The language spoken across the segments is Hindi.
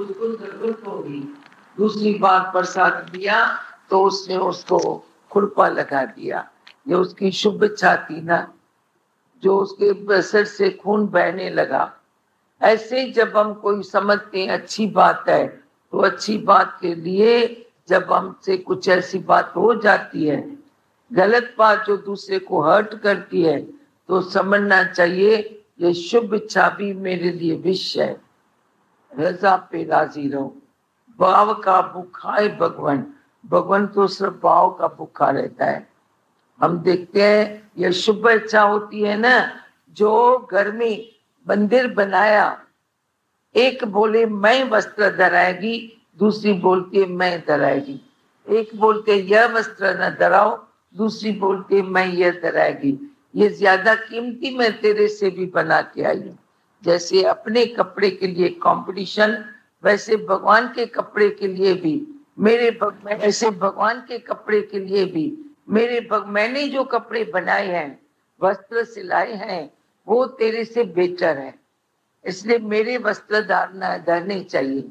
बिल्कुल गड़बड़ होगी। दूसरी बार प्रसाद दिया तो उसने उसको खुरपा लगा दिया। ये उसकी शुभ इच्छा थी ना, जो उसके सिर से खून बहने लगा। ऐसे जब हम कोई समझते हैं अच्छी बात है, तो अच्छी बात के लिए जब हमसे कुछ ऐसी बात हो जाती है, गलत बात जो दूसरे को हर्ट करती है, तो समझना चाहिए ये शुभ इच्छा भी मेरे लिए विश है। रजा पे राजी रहो। भाव का भूखा है भगवान। भगवान तो सिर्फ भाव का भूखा रहता है। हम देखते हैं ये शुभ इच्छा होती है ना, जो घर में मंदिर बनाया, एक बोले मैं वस्त्र धराएगी, दूसरी बोलती है मैं धराएगी। एक बोलते यह वस्त्र न धराओ, दूसरी बोलती है मैं यह धराएगी। ये ज्यादा कीमती मैं तेरे से भी बना के आई हूँ। जैसे अपने कपड़े के लिए कंपटीशन, वैसे भगवान के कपड़े के लिए भी ऐसे भगवान के कपड़े के लिए भी मैंने जो कपड़े बनाए हैं, वस्त्र सिलाए हैं, वो तेरे से बेहतर है, इसलिए मेरे वस्त्र धरने चाहिए।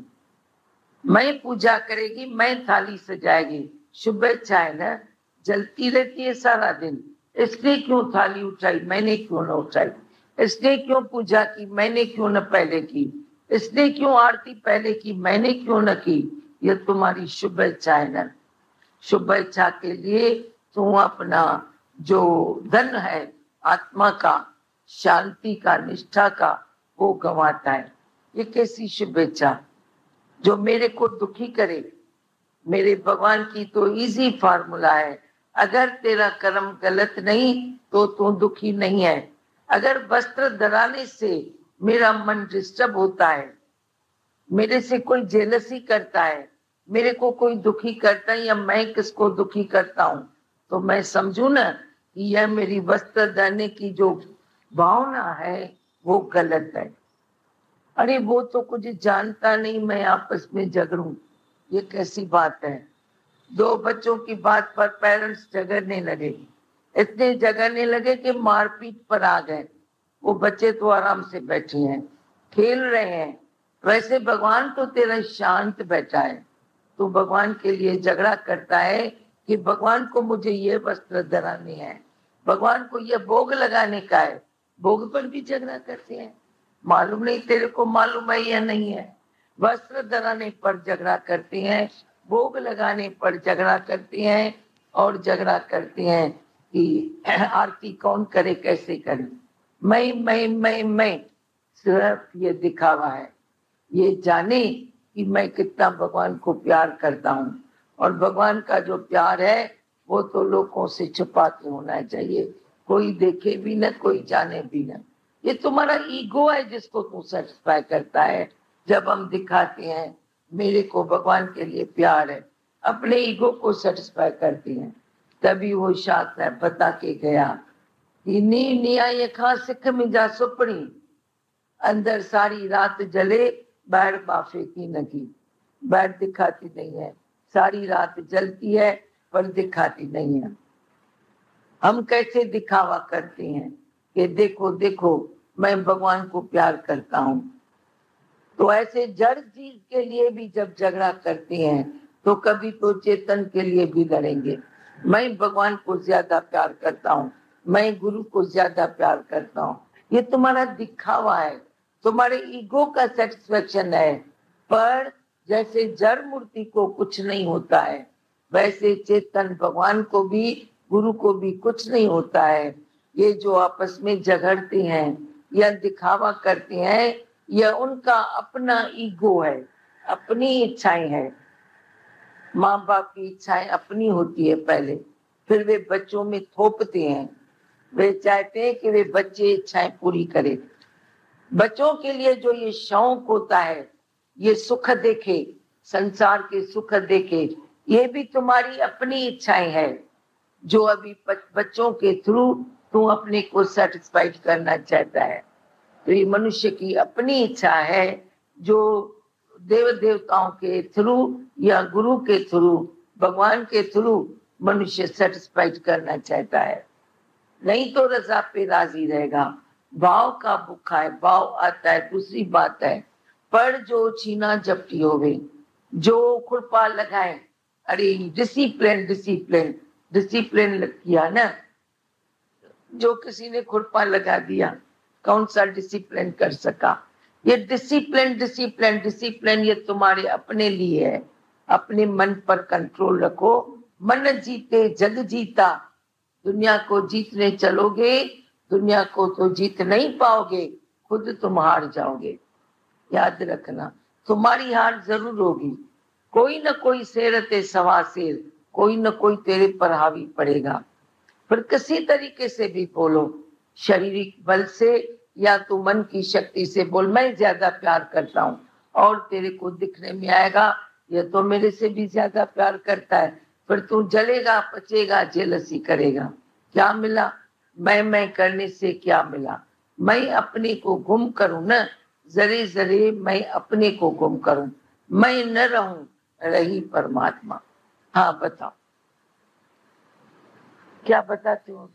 मैं पूजा करेगी, मैं थाली सजाएगी, शुभ इच्छा है ना, जलती रहती है सारा दिन। इसने क्यों थाली उठाई, मैंने क्यों न उठाई। इसने क्यों पूजा की, मैंने क्यों न पहले की। इसने क्यों आरती पहले की, मैंने क्यों न की। ये तुम्हारी शुभ इच्छा है ना। शुभ इच्छा के लिए तू अपना जो धन है, आत्मा का, शांति का, निष्ठा का, वो गंवाता है। ये कैसी शुभ इच्छा जो मेरे को दुखी करे। मेरे भगवान की तो इजी फार्मूला है, अगर तेरा कर्म गलत नहीं तो तू दुखी नहीं है। अगर वस्त्र धराने से मेरा मन डिस्टर्ब होता है, मेरे से कोई जेलसी करता है, मेरे को कोई दुखी करता है, या मैं किसको दुखी करता हूं, तो मैं समझू ना कि यह मेरी वस्त्र धरने की जो भावना है वो गलत है। अरे वो तो कुछ जानता नहीं, मैं आपस में झगड़ूं, ये कैसी बात है। दो बच्चों की बात पर पेरेंट्स झगड़ने लगे, इतने झगड़ने लगे कि मारपीट पर आ गए। वो बच्चे तो आराम से बैठे हैं, खेल रहे हैं। वैसे भगवान तो तेरा शांत बैठा है, तू भगवान के लिए झगड़ा करता है कि भगवान को मुझे ये वस्त्र धराने हैं, भगवान को ये भोग लगाने का है। भोग पर भी झगड़ा करते हैं। मालूम नहीं तेरे को मालूम है या नहीं है। वस्त्र धराने पर झगड़ा करते हैं, भोग लगाने पर झगड़ा करते हैं, और झगड़ा करते हैं कि आरती कौन करे, कैसे करे। मैं सिर्फ ये दिखावा है। ये जाने कि मैं कितना भगवान को प्यार करता हूँ, और भगवान का जो प्यार है वो तो लोगों से छुपा के होना चाहिए, कोई देखे भी ना, कोई जाने भी ना। ये तुम्हारा ईगो है जिसको तू सेटिस्फाई करता है। जब हम दिखाते हैं मेरे को भगवान के लिए प्यार है, अपने ईगो को सेटिस्फाई करते हैं, तभी वो शास्त्र है बता के गया कि नी निया ये खा सिख में जा सुपड़ी, अंदर सारी रात जले, बाहर बाफे की नगी। बाहर दिखाती नहीं है, सारी रात जलती है पर दिखाती नहीं है। हम कैसे दिखावा करते हैं कि देखो देखो मैं भगवान को प्यार करता हूं। तो ऐसे जड़ चीज के लिए भी जब झगड़ा करते हैं, तो कभी तो चेतन के लिए भी लड़ेंगे। मैं भगवान को ज्यादा प्यार करता हूँ, मैं गुरु को ज्यादा प्यार करता हूँ। ये तुम्हारा दिखावा है, तुम्हारे ईगो का सेटिस्फेक्शन है। पर जैसे जड़ मूर्ति को कुछ नहीं होता है, वैसे चेतन भगवान को भी, गुरु को भी कुछ नहीं होता है। ये जो आपस में झगड़ते हैं या दिखावा करते हैं, यह उनका अपना ईगो है, अपनी इच्छाएं हैं। माँ बाप की इच्छाएं अपनी होती है पहले, फिर वे बच्चों में थोपते हैं। वे चाहते हैं कि वे बच्चे इच्छाएं पूरी करें। बच्चों के लिए जो ये शौक होता है, ये सुख देखे, संसार के सुख देखे, ये भी तुम्हारी अपनी इच्छाएं है, जो अभी बच्चों के थ्रू तू अपने को सेटिस्फाइड करना चाहता है। तो ये मनुष्य की अपनी इच्छा है, जो देव देवताओं के थ्रू या गुरु के थ्रू, भगवान के थ्रू मनुष्य सेटिस्फाइड करना चाहता है। नहीं तो रजा पे राजी रहेगा। भाव का भूखा है, भाव आता है। दूसरी बात है, पर जो छीना झपटी होवे, जो खुरपा लगाए, अरे डिसिप्लिन डिसिप्लिन डिसिप्लिन किया ना, जो किसी ने खुरपा लगा दिया कौन सा डिसिप्लिन कर सका। ये डिसिप्लिन डिसिप्लिन डिसिप्लिन ये तुम्हारे अपने लिए है। अपने मन पर कंट्रोल रखो। मन जीते जग जीता। दुनिया को जीतने चलोगे, दुनिया को तो जीत नहीं पाओगे, खुद तुम हार जाओगे। याद रखना, तुम्हारी हार जरूर होगी। कोई न कोई शेरते सवा शेर, कोई न कोई तेरे पर हावी पड़ेगा। फिर किसी तरीके से भी बोलो, शारीरिक बल से या तो मन की शक्ति से बोल, मैं ज्यादा प्यार करता हूँ, और तेरे को दिखने में आएगा ये तो मेरे से भी ज्यादा प्यार करता है। फिर तू जलेगा, पचेगा, जेलसी करेगा। क्या मिला? मैं करने से क्या मिला? मैं अपने को गुम करूं ना, जरे जरे मैं अपने को गुम करूं, मैं न रहूं, रही परमात्मा। हाँ बताओ, क्या बताते हो?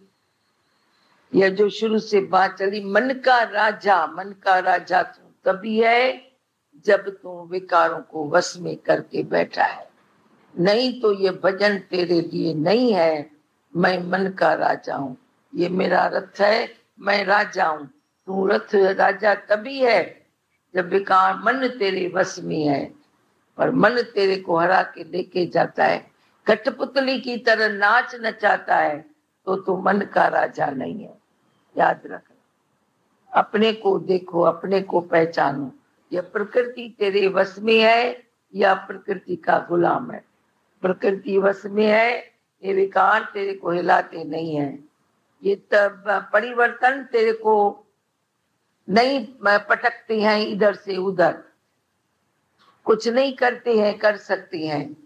यह जो शुरू से बात चली, मन का राजा तू तभी है जब तू विकारों को वश में करके बैठा है। नहीं तो ये भजन तेरे लिए नहीं है। मैं मन का राजा हूँ, ये मेरा रथ है, मैं राजा हूँ। तू रथ राजा तभी है जब विकार मन तेरे वश में है। पर मन तेरे को हरा के लेके जाता है, कठपुतली की तरह नाच नचाता है, तो तू मन का राजा नहीं है। याद रखना, अपने को देखो, अपने को पहचानो। यह प्रकृति तेरे वश में है या प्रकृति का गुलाम है? प्रकृति वश में है, ये विकार तेरे को हिलाते नहीं है। ये तब परिवर्तन तेरे को नहीं पटकते हैं इधर से उधर, कुछ नहीं करते हैं, कर सकती हैं।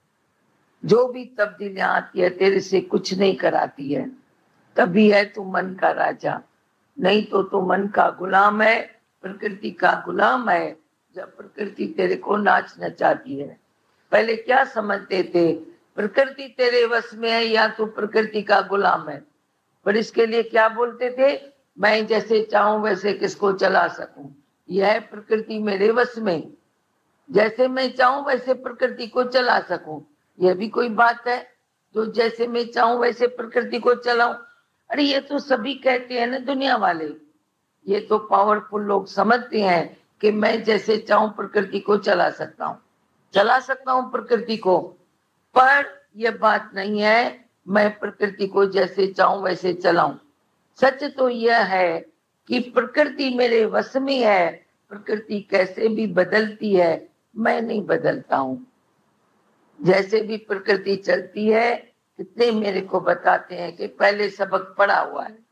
जो भी तब्दीलियां आती है तेरे से कुछ नहीं कराती है। तभी है तू मन का राजा, नहीं तो तू मन का गुलाम है, प्रकृति का गुलाम है। जब प्रकृति तेरे को नाच नचाती है। पहले क्या समझते थे? प्रकृति तेरे वश में है या तू प्रकृति का गुलाम है। पर इसके लिए क्या बोलते थे? मैं जैसे चाहूं वैसे किसको चला सकूं, यह है प्रकृति मेरे वश में। जैसे मैं चाहूं वैसे प्रकृति को चला सकूं, यह भी कोई बात है? जो जैसे मैं चाहूं वैसे प्रकृति को चलाऊं, अरे ये तो सभी कहते हैं ना दुनिया वाले। ये तो पावरफुल लोग समझते हैं कि मैं जैसे चाहूं प्रकृति को चला सकता हूं प्रकृति को। पर यह बात नहीं है मैं प्रकृति को जैसे चाहूं वैसे चलाऊं। सच तो यह है कि प्रकृति मेरे वश में है। प्रकृति कैसे भी बदलती है, मैं नहीं बदलता हूं। जैसे भी प्रकृति चलती है, कितने मेरे को बताते हैं कि पहले सबक पढ़ा हुआ है,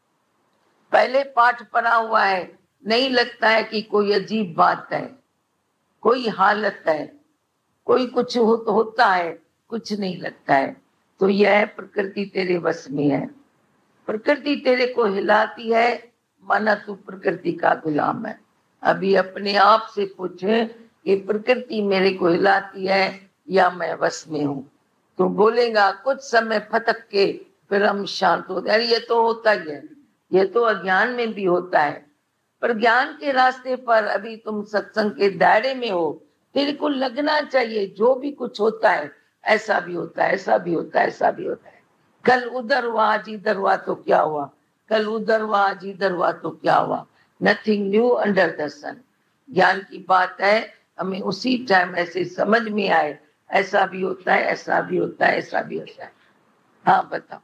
पहले पाठ पढ़ा हुआ है, नहीं लगता है कि कोई अजीब बात है, कोई हालत है, कोई कुछ होता है, कुछ नहीं लगता है। तो यह प्रकृति तेरे वश में है। प्रकृति तेरे को हिलाती है, माना तू प्रकृति का गुलाम है। अभी अपने आप से पूछे कि प्रकृति मेरे को हिलाती है या मैं वश में हूं। तू बोलेगा कुछ समय फटक के फिर हम शांत हो जाए। ये तो होता ही है, ये तो अज्ञान में भी होता है। पर ज्ञान के रास्ते पर अभी तुम सत्संग के दायरे में हो, तेरे को लगना चाहिए जो भी कुछ होता है ऐसा भी होता है, ऐसा भी होता है, ऐसा भी होता है। कल उधर हुआ आज इधर हुआ तो क्या हुआ, कल उधर हुआ आज इधर हुआ तो क्या हुआ। Nothing new under the sun. ज्ञान की बात है, हमें उसी टाइम ऐसे समझ में आए ऐसा भी होता है, ऐसा भी होता है, ऐसा भी होता है। हाँ बताओ,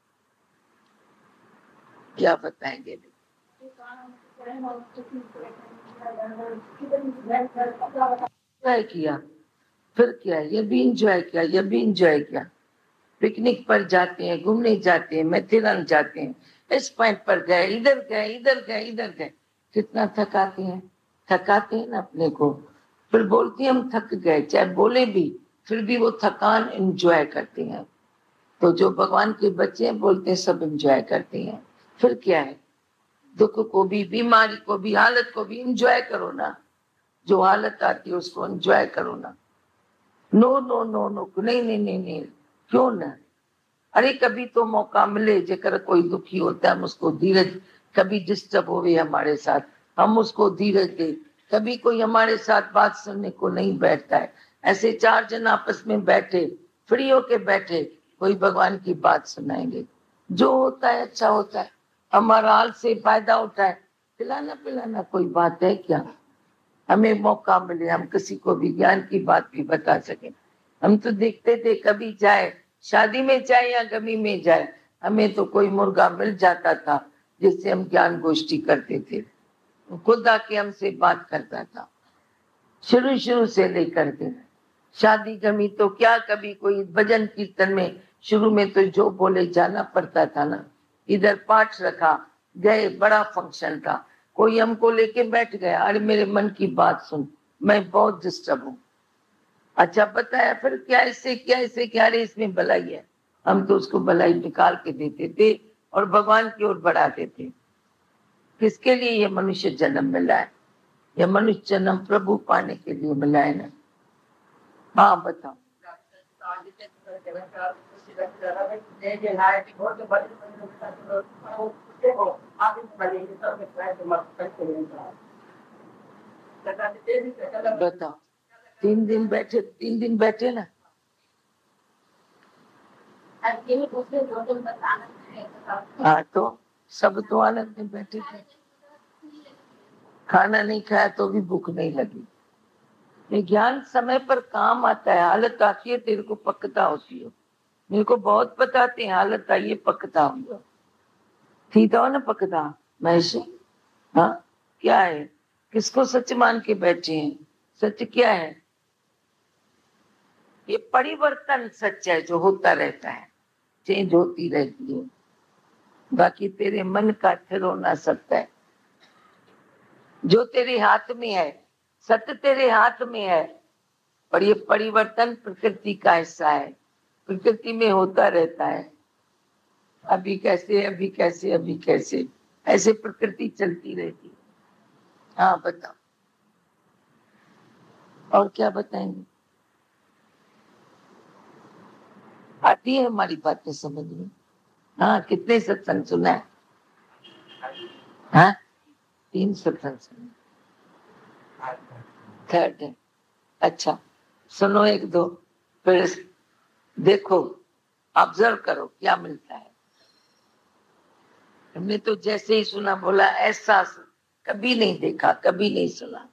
क्या बताएंगे? एंजॉय किया, फिर क्या, ये भी एंजॉय किया, ये भी एंजॉय किया। पिकनिक पर जाते हैं, घूमने जाते हैं, मैथेरन जाते हैं, इस पॉइंट पर गए, इधर गए, इधर गए, इधर गए। कितना थकाते हैं ना अपने को। फिर बोलते हैं हम थक गए, चाहे बोले भी फिर भी वो थकान एंजॉय करते हैं। तो जो भगवान के बच्चे बोलते हैं सब एंजॉय करते हैं। फिर क्या है, दुख को भी, बीमारी को भी, हालत को भी एंजॉय करो ना। जो हालत आती है उसको एंजॉय करो ना। नो नो नो नो, नहीं नहीं नहीं नहीं, क्यों ना। अरे कभी तो मौका मिले, जेकर कोई दुखी होता है हम उसको धीरज, कभी डिस्टर्ब हो हमारे साथ हम उसको धीरज दे, कभी कोई हमारे साथ बात सुनने को नहीं बैठता है। ऐसे 4 जन आपस में बैठे, फ्री होके बैठे, कोई भगवान की बात सुनाएंगे। जो होता है अच्छा होता है, हमारा हाल से फायदा उठाए, पिलाना पिलाना कोई बात है क्या? हमें मौका मिले हम किसी को भी ज्ञान की बात भी बता सके। हम तो देखते थे, कभी जाए शादी में जाए या गमी में जाए, हमें तो कोई मुर्गा मिल जाता था जिससे हम ज्ञान गोष्ठी करते थे। खुद आके हमसे बात करता था, शुरू शुरू से लेकर के। शादी गमी तो क्या, कभी कोई भजन कीर्तन में शुरू में तो जो बोले जाना पड़ता था ना। इधर पाठ रखा, गए, बड़ा फंक्शन था, कोई हमको लेके बैठ गया, अरे मेरे मन की बात सुन, मैं बहुत डिस्टर्ब हूँ। अच्छा बताया, फिर क्या इससे क्या, इससे क्या, अरे इसमें भलाई है। हम तो उसको भलाई निकाल के देते थे और भगवान की ओर बढ़ाते थे। किसके लिए ये मनुष्य जन्म मिला है? यह मनुष्य जन्म प्रभु पाने के लिए मिला है ना। हाँ बताओ। बताओ, 3 दिन बैठे ना। हाँ तो सब तो आनंद में बैठे थे, खाना नहीं खाया तो भी भूख नहीं लगी। ये ज्ञान समय पर काम आता है। हालत आती है तेरे को पकता होती है। मेरे को बहुत बताते हैं, हालत आई है पकता हुआ थी तो ना पकता महसी। हाँ क्या है, किसको सच मान के बैठे हैं? सच क्या है? ये परिवर्तन सच है जो होता रहता है, चेंज होती रहती है। बाकी तेरे मन का ठिकाना सत्य है, जो तेरे हाथ में है, सत्य तेरे हाथ में है। पर ये परिवर्तन प्रकृति का हिस्सा है, प्रकृति में होता रहता है। अभी कैसे, अभी कैसे, अभी कैसे, ऐसे प्रकृति चलती रहती है। हाँ बताओ, और क्या बताएंगे? आती है हमारी बातें समझ में? हाँ, कितने सत्संग सुना है? हाँ 3 सत्संग सुने, थर्ड है। अच्छा सुनो 1-2, फिर देखो, ऑब्जर्व करो क्या मिलता है। हमने तो जैसे ही सुना बोला ऐसा कभी नहीं देखा, कभी नहीं सुना।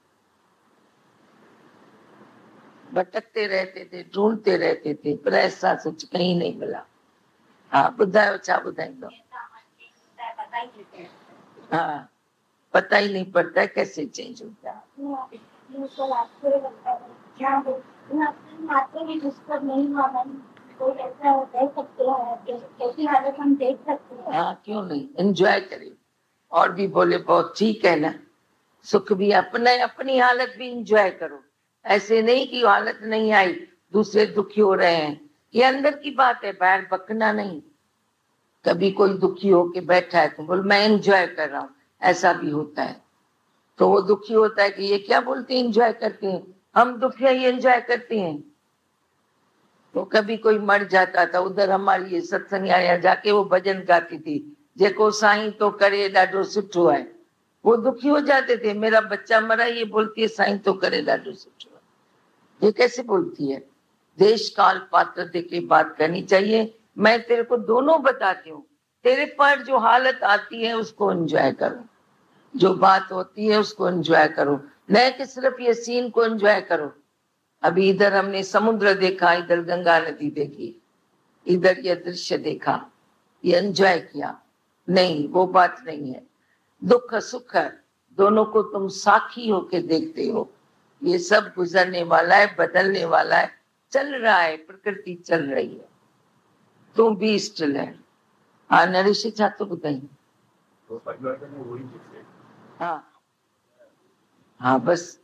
भटकते रहते थे, ढूंढते रहते थे, पर ऐसा सच कहीं नहीं मिला। हाँ बुधायो छा बुधाईंदो। हाँ पता ही नहीं पड़ता है कैसे चेंज होता है। हाँ क्यों नहीं, एंजॉय करें। और भी बोले बहुत ठीक है ना, सुख भी अपने, अपनी हालत भी एंजॉय करो। ऐसे नहीं कि हालत नहीं आई, दूसरे दुखी हो रहे हैं, ये अंदर की बात है, बाहर बकना नहीं। कभी कोई दुखी होके बैठा है तो बोल मैं एंजॉय कर रहा हूँ, ऐसा भी होता है। तो वो दुखी होता है कि ये क्या बोलते हैं एंजॉय करते हैं, हम दुखी हैं ये एंजॉय करते हैं। तो कभी कोई मर जाता था, उधर हमारी ये सत्संग आया जाके वो भजन गाती थी, जेको साईं तो करे ॾाढो सुठो है। वो दुखी हो जाते थे, मेरा बच्चा मरा, ये बोलती है साईं तो करे ॾाढो सुठो है। ये कैसे बोलती है? देश काल पात्र देके बात करनी चाहिए। मैं तेरे को दोनों बताती हूँ, तेरे पर जो हालत आती है उसको एंजॉय करो, जो बात होती है उसको एंजॉय करो, नहीं कि सिर्फ ये सीन को एंजॉय करो। अभी इधर हमने समुद्र देखा, इधर गंगा नदी देखी, इधर ये दृश्य देखा, ये एंजॉय किया, नहीं वो बात नहीं है। दुख सुख दोनों को तुम साखी होके देखते हो। ये सब गुजरने वाला है, बदलने वाला है, चल रहा है, प्रकृति चल रही है, तुम भी स्टिल है। हाँ नरेश छात्र बताइए। हाँ हाँ बस,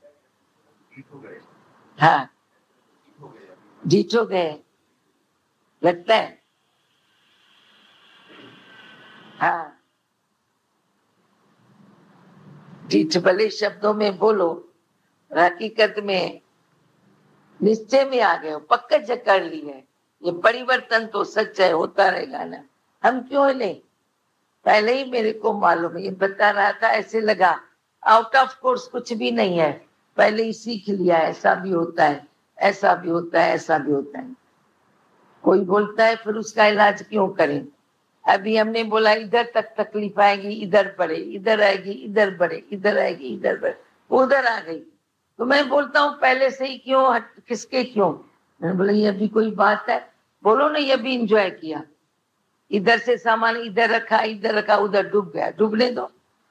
हाँ जीत हो गए लगता है। हाँ जीत भले शब्दों में बोलो, हकीकत में निश्चय में आ गए हो, पक्का जकड़ ली है। ये परिवर्तन तो सच है, होता रहेगा ना, हम क्यों नहीं। पहले ही मेरे को मालूम है, ये बता रहा था ऐसे लगा आउट ऑफ कोर्स कुछ भी नहीं है, पहले ही सीख लिया, ऐसा भी होता है, ऐसा भी होता है, ऐसा भी होता है। कोई बोलता है फिर उसका इलाज क्यों करें? अभी हमने बोला इधर तक तकलीफ आएगी, इधर बढ़े, इधर आएगी, इधर बढ़े, इधर आएगी, इधर बढ़े, उधर आ गई। तो मैं बोलता हूँ पहले से ही क्यों, किसके क्यों? मैंने बोला ये भी कोई बात है? बोलो ना, ये भी इंजॉय किया, इधर से सामान इधर रखा, इधर रखा, उधर डूब गया, डूबने दो।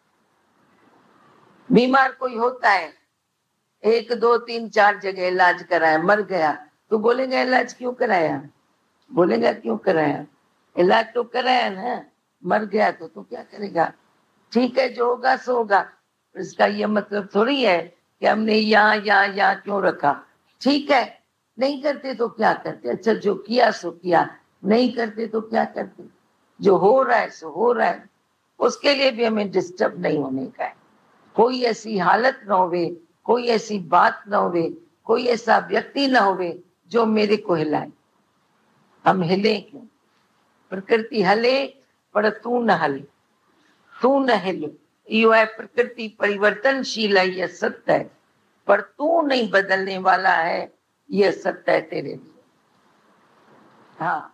बीमार कोई होता है, 1 2 3 4 जगह इलाज कराया, मर गया, तो बोलेंगे इलाज क्यों कराया? बोलेगा क्यों कराया? इलाज तो कराया ना, मर गया तो क्या करेगा? ठीक है, जो होगा सो होगा। इसका ये मतलब थोड़ी है कि हमने यहाँ क्यों रखा। ठीक है, नहीं करते तो क्या करते? अच्छा, जो किया सो किया, नहीं करते तो क्या करते? जो हो रहा है सो हो रहा है, उसके लिए भी हमें डिस्टर्ब नहीं होने का है। कोई ऐसी हालत ना होवे, कोई ऐसी बात ना होवे, कोई ऐसा व्यक्ति ना होवे जो मेरे को हिलाए। हम हिले क्यों? प्रकृति हले पर तू न हले, तू न हिले। यो है प्रकृति परिवर्तनशील है, यह सत्य है, पर तू नहीं बदलने वाला है, यह सत्य है तेरे लिए। हाँ,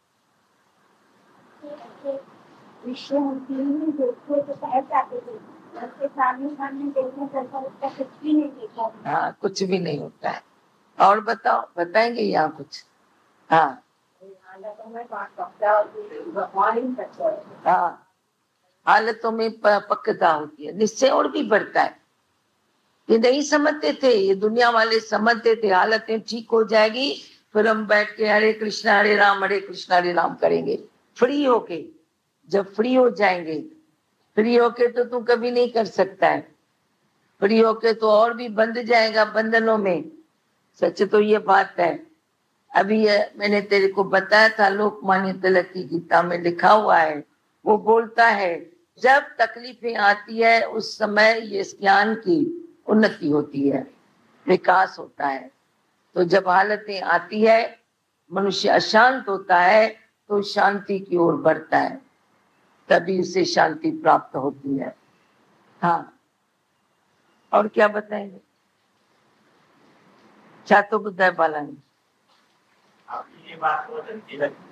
विश्व देखो तो शायद जाते थे, उसके सामने देखने जैसा उसका कुछ भी नहीं देखा। हाँ, कुछ भी नहीं होता है। और बताओ, बताएंगे यहाँ कुछ? हाँ हाँ, हालतों में पक्का होती है, निश्चय और भी बढ़ता है। ये नहीं समझते थे, ये दुनिया वाले समझते थे हालतें ठीक हो जाएगी, फिर हम बैठ के हरे कृष्णा हरे राम करेंगे फ्री होके। जब फ्री हो जाएंगे, फ्री होके तो तू कभी नहीं कर सकता है, फ्री होके तो और भी बंध जाएगा बंधनों में। सच तो ये बात है। अभी ये मैंने तेरे को बताया था, लोकमान्य तिलक की गीता में लिखा हुआ है, वो बोलता है जब तकलीफें आती है उस समय ये ज्ञान की उन्नति होती है, विकास होता है। तो जब हालतें आती है, मनुष्य अशांत होता है, तो शांति की ओर बढ़ता है, तभी उसे शांति प्राप्त होती है। हाँ, और क्या बताएंगे? क्या तो बुद्धा बाला ने ये बात बहुत अच्छी लगी।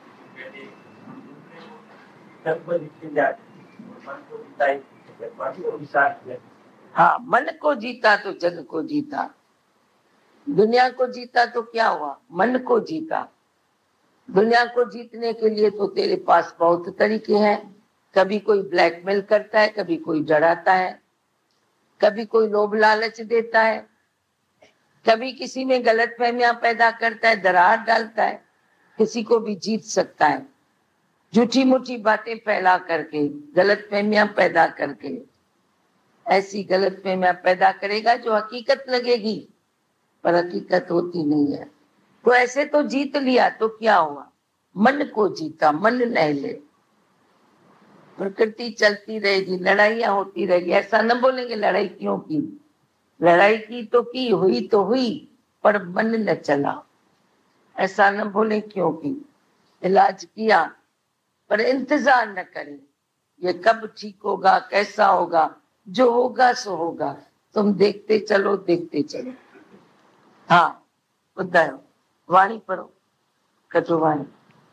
हाँ, मन को जीता तो जग को जीता। दुनिया को जीता तो क्या हुआ? मन को जीता। दुनिया को जीतने के लिए तो तेरे पास बहुत तरीके हैं। कभी कोई ब्लैकमेल करता है, कभी कोई डराता है, कभी कोई लोभ लालच देता है, कभी किसी में गलत फहमियां पैदा करता है, दरार डालता है। किसी को भी जीत सकता है, झूठी मूठी बातें फैला करके, गलत फहमियां पैदा करके। ऐसी गलत फहमियां पैदा करेगा जो हकीकत लगेगी, पर हकीकत होती नहीं है। तो ऐसे तो जीत लिया तो क्या हुआ? मन को जीता, मन नहीं ले। प्रकृति चलती रहेगी, लड़ाइयां होती रहेगी, ऐसा न बोलेंगे लड़ाई क्यों की। लड़ाई की तो की, हुई तो हुई, पर मन न चला, ऐसा न बोले क्यों की। इलाज किया पर इंतजार न करें, ये कब ठीक होगा, कैसा होगा, जो होगा सो होगा। तुम देखते चलो, देखते चलो। हाँ, बुद्धायो वाणी पढ़ो, कटुवाणी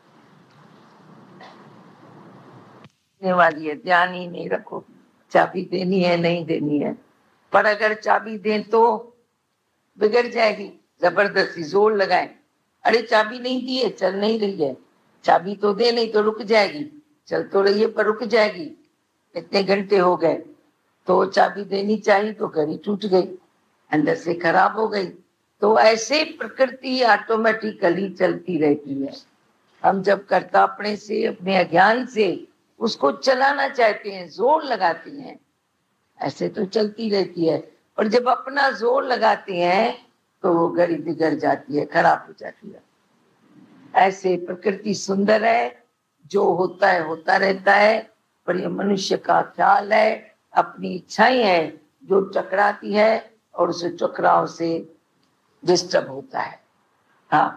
वाली है, ध्यान ही नहीं रखो। चाबी देनी है नहीं देनी है, पर अगर चाबी दें तो बिगड़ जाएगी। जबरदस्ती जोर लगाए, अरे चाबी नहीं दी है, चल नहीं रही है, चाबी तो दे, नहीं तो रुक जाएगी। चल तो रही है पर रुक जाएगी, इतने घंटे हो गए। तो चाबी देनी चाहिए तो घड़ी टूट गई, अंदर से खराब हो गई। तो ऐसे प्रकृति ऑटोमेटिकली चलती रहती है। हम जब कर्ता अपने से, अपने अज्ञान से उसको चलाना चाहते हैं, जोर लगाते हैं, ऐसे तो चलती रहती है। और जब अपना जोर लगाते हैं तो वो घड़ी बिगड़ जाती है, खराब हो जाती है। ऐसे प्रकृति सुंदर है, जो होता है होता रहता है, पर ये मनुष्य का ख्याल है, अपनी इच्छाएं है जो टकराती है, और उस टकराव से डिस्टर्ब होता है। हाँ,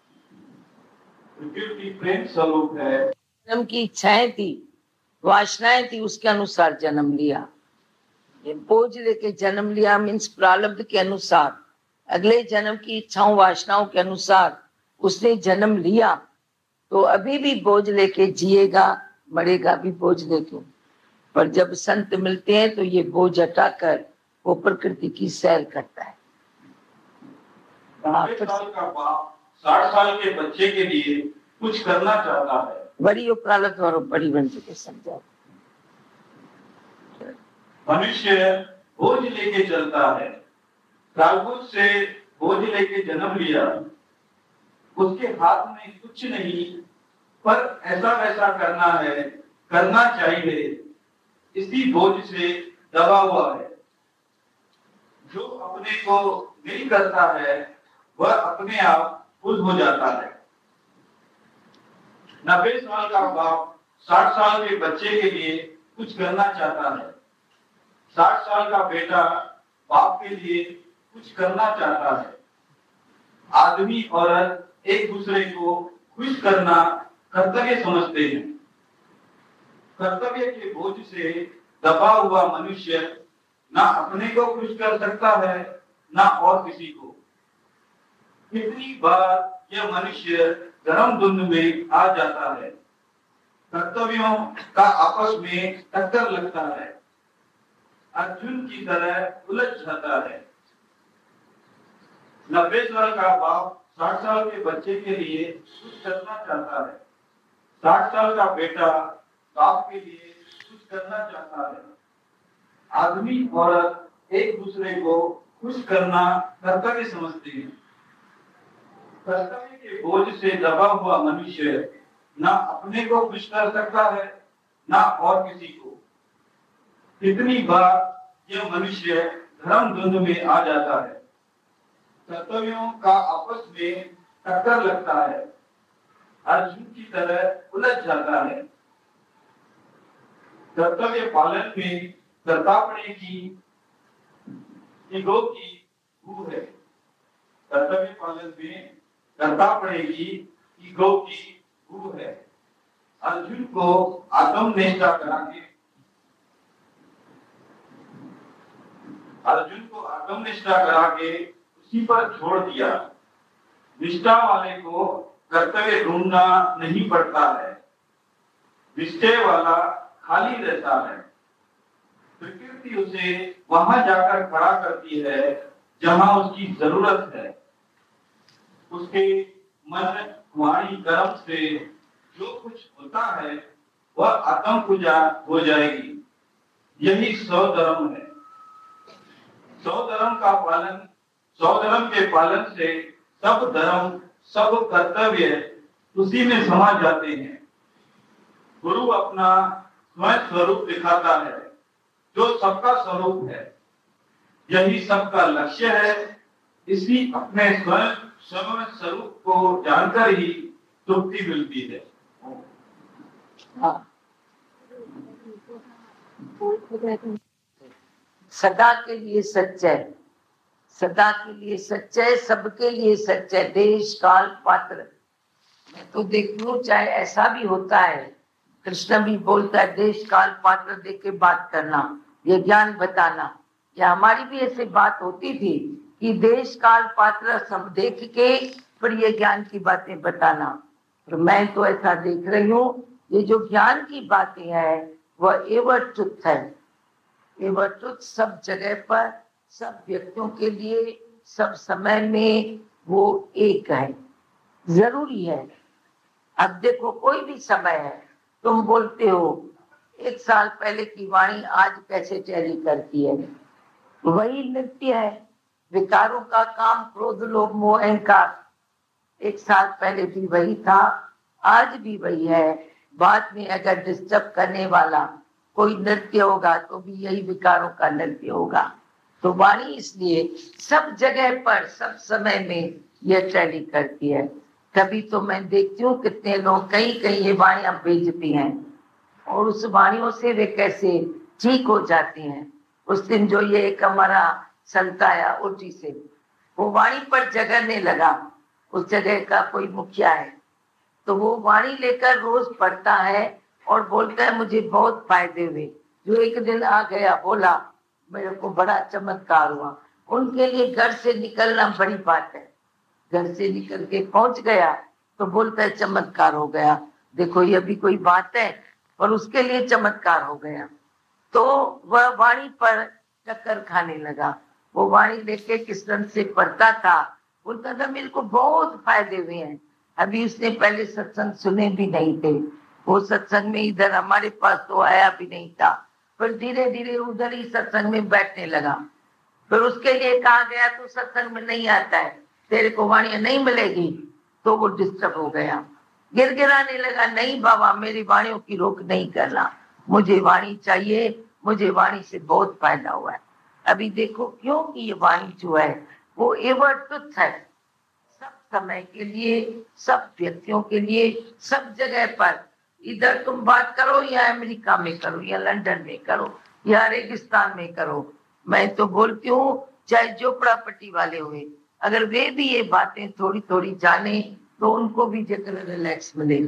प्रकृति प्रेम स्वरूप है। जन्म की इच्छाएं थी, वासनाएं थी, उसके अनुसार जन्म लिया। ये बोझ लेके जन्म लिया मीन्स प्रारब्ध के अनुसार, अगले जन्म की इच्छाओं वासनाओं के अनुसार उसने जन्म लिया, तो अभी भी बोझ लेके जिएगा, मरेगा भी बोझ लेके। पर जब संत मिलते हैं तो ये बोझ हटाकर वो प्रकृति की सैर करता है। 90 साल का बाप 60 साल के बच्चे के लिए कुछ करना चाहता है। बड़ी प्रारब्ध और बड़ी बन के समझा। मनुष्य बोझ लेके चलता है, कालबुझ से बोझ लेके जन्म लिया, उसके हाथ में कुछ नहीं, पर ऐसा वैसा करना है, करना चाहिए, इसी बोझ से दबा हुआ है। जो अपने को नहीं करता है वह अपने आप खुद हो जाता है। 90 साल का बाप 60 साल के बच्चे के लिए कुछ करना चाहता है। 60 साल का बेटा बाप के लिए कुछ करना चाहता है। आदमी औरत एक दूसरे को खुश करना कर्तव्य समझते हैं। कर्तव्य के बोझ से दबा हुआ मनुष्य ना अपने को खुश कर सकता है ना और किसी को। कितनी बार यह मनुष्य धर्म धुंध में आ जाता है, कर्तव्यों का आपस में टक्कर लगता है, अर्जुन की तरह उलझ जाता है। 90 साल का बाप 60 साल के बच्चे के लिए कुछ करना चाहता है। 60 साल का बेटा बाप के लिए कुछ करना चाहता है। आदमी औरत एक दूसरे को खुश करना कर्तव्य समझते हैं। कर्तव्य के बोझ से दबा हुआ मनुष्य ना अपने को खुश कर सकता है ना और किसी को। कितनी बार यह मनुष्य धर्म धुंध में आ जाता है, कर्तव्यों का आपस में टक्कर लगता है, अर्जुन की तरह उलझ जाता है। कर्तव्य पालन में कर्तापणे की ईगो की भूख है। कर्तव्य पालन में कर्तापणे की ईगो की भूख है। अर्जुन को आत्मनिष्ठा कराके उसी पर छोड़ दिया। निष्ठा वाले को कर्तव्य ढूंढना नहीं पड़ता है, निश्चय वाला खाली रहता है। प्रकृति उसे वहां जाकर खड़ा करती है जहां उसकी जरूरत है। उसके मन वाणी कर्म से जो कुछ होता है वह आत्म पूजा हो जाएगी। यही स्वधर्म है। स्वधर्म के पालन से सब धर्म सब कर्तव्य उसी में समा जाते हैं। गुरु अपना स्वयं स्वरूप दिखाता है जो सबका स्वरूप है। यही सबका लक्ष्य है। इसी अपने स्वयं स्वरूप को जानकर ही तृप्ति मिलती है। सदा के लिए सच्चा है, सदा के लिए सच्चा है, सबके लिए सच्चा है, देश काल पात्र। मैं तो देख लूं, चाहे ऐसा भी होता है, कृष्ण भी बोलता है देश काल पात्र देख के बात करना, ये ज्ञान बताना। या हमारी भी ऐसी बात होती थी कि देश काल पात्र सब देख के फिर ये ज्ञान की बातें बताना। और मैं तो ऐसा देख रही हूँ, ये जो ज्ञान की बातें हैं वह एवर ट्रुथ है। एवर ट्रुथ सब जगह पर, सब व्यक्तियों के लिए, सब समय में वो एक है, जरूरी है। अब देखो कोई भी समय है, तुम बोलते हो 1 साल पहले की वाणी आज कैसे टैली करती है, वही नृत्य है। विकारों का काम क्रोध लोभ मोह अहंकार 1 साल पहले भी वही था, आज भी वही है। बाद में अगर डिस्टर्ब करने वाला कोई नृत्य होगा तो भी यही विकारों का नृत्य होगा। तो वाणी इसलिए सब जगह पर सब समय में यह टैली करती है। कभी तो मैं देखती हूँ कितने लोग कहीं कहीं ये वाणियां भेजती हैं और उस वाणियों से वे कैसे ठीक हो जाती हैं। उस दिन जो ये एक हमारा संत आया उटी से, वो वाणी पर जगरने लगा। उस जगह का कोई मुखिया है, तो वो वाणी लेकर रोज पढ़ता है और बोलता है मुझे बहुत फायदे हुए। जो एक दिन आ गया बोला मेरे को बड़ा चमत्कार हुआ। उनके लिए घर से निकलना बड़ी बात है। घर से निकल के पहुंच गया तो बोलता है चमत्कार हो गया। देखो ये भी कोई बात है, पर उसके लिए चमत्कार हो गया। तो वह वाणी पर टक्कर खाने लगा। वो वाणी लेके कृष्ण से पढ़ता था, बोलता था मेरे को बहुत फायदे हुए हैं। अभी उसने पहले सत्संग सुने भी नहीं थे। वो सत्संग में इधर हमारे पास तो आया भी नहीं था, पर धीरे धीरे उधर ही सत्संग में बैठने लगा। फिर उसके लिए कहा गया तू सत्संग में नहीं आता है, तेरे को वाणियां नहीं मिलेगी। तो वो डिस्टर्ब हो गया, गिड़गिड़ाने लगा, नहीं बाबा मेरी वाणियों की रोक नहीं करना, मुझे वाणी चाहिए, मुझे वाणी से बहुत फायदा हुआ है। अभी देखो क्योंकि ये वाणी जो है वो एवर ट्रुथ है, सब समय के लिए, सब व्यक्तियों के लिए, सब जगह पर। इधर तुम बात करो या अमेरिका में करो या लंदन में करो या रेगिस्तान में करो, मैं तो बोलती हूँ चाहे झोपड़ापट्टी वाले हुए, अगर वे भी ये बातें थोड़ी थोड़ी जाने तो उनको भी जगह रिलैक्स मिले।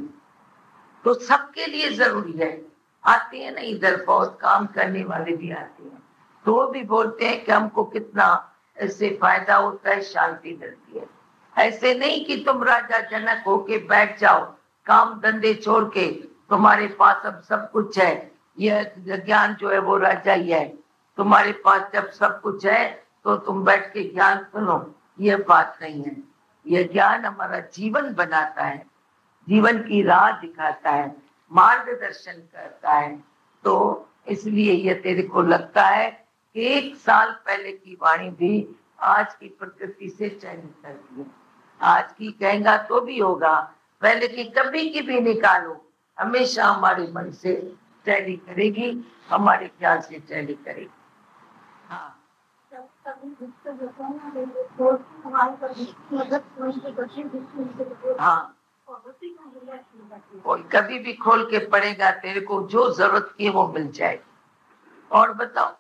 तो सबके लिए जरूरी है। आते हैं ना इधर बहुत काम करने वाले भी आते हैं, तो वो भी बोलते हैं कि हमको कितना इससे फायदा होता है, शांति मिलती है। ऐसे नहीं कि तुम राजा जनक होके बैठ जाओ, काम धंधे छोड़ के, तुम्हारे पास अब सब कुछ है, यह ज्ञान जो है वो राजा ही है, तुम्हारे पास जब सब कुछ है तो तुम बैठ के ज्ञान सुनो, यह बात नहीं है। यह ज्ञान हमारा जीवन बनाता है, जीवन की राह दिखाता है, मार्गदर्शन करता है। तो इसलिए ये तेरे को लगता है कि 1 साल पहले की वाणी भी आज की प्रकृति से चयनित करती है। आज की कहेगा तो भी होगा, पहले की कभी की भी निकालो, हमेशा हमारे मन से टैली करेगी, हमारे ख्याल से टैली करेगी। हाँ हाँ, कोई कभी भी खोल के पढ़ेगा, तेरे को जो जरूरत की वो मिल जाएगी। और बताओ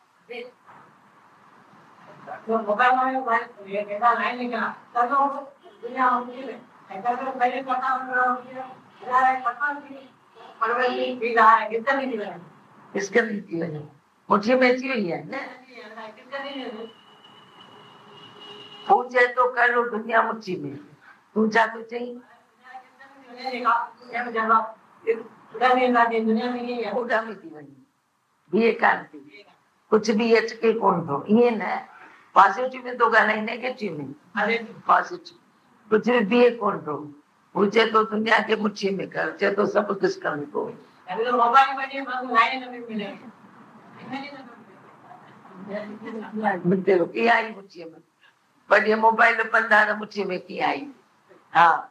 इसके मुझे मेची हुई है ना, पूछे तो कर लो दुनिया मुट्ठी में, तू जा तो चाहिए कुछ भी एचके कौन दो ये ना पॉजिटिव में दो गाना नेगेटिव में, अरे पॉजिटिव कुछ भी बीए कौन दो, पूछे तो दुनिया के मुट्ठी में कर, चे तो सब किस कर दो। मिलते लोग ये आई मुट्ठी में, पर ये मोबाइल में बंदा मुट्ठी में की आई। हाँ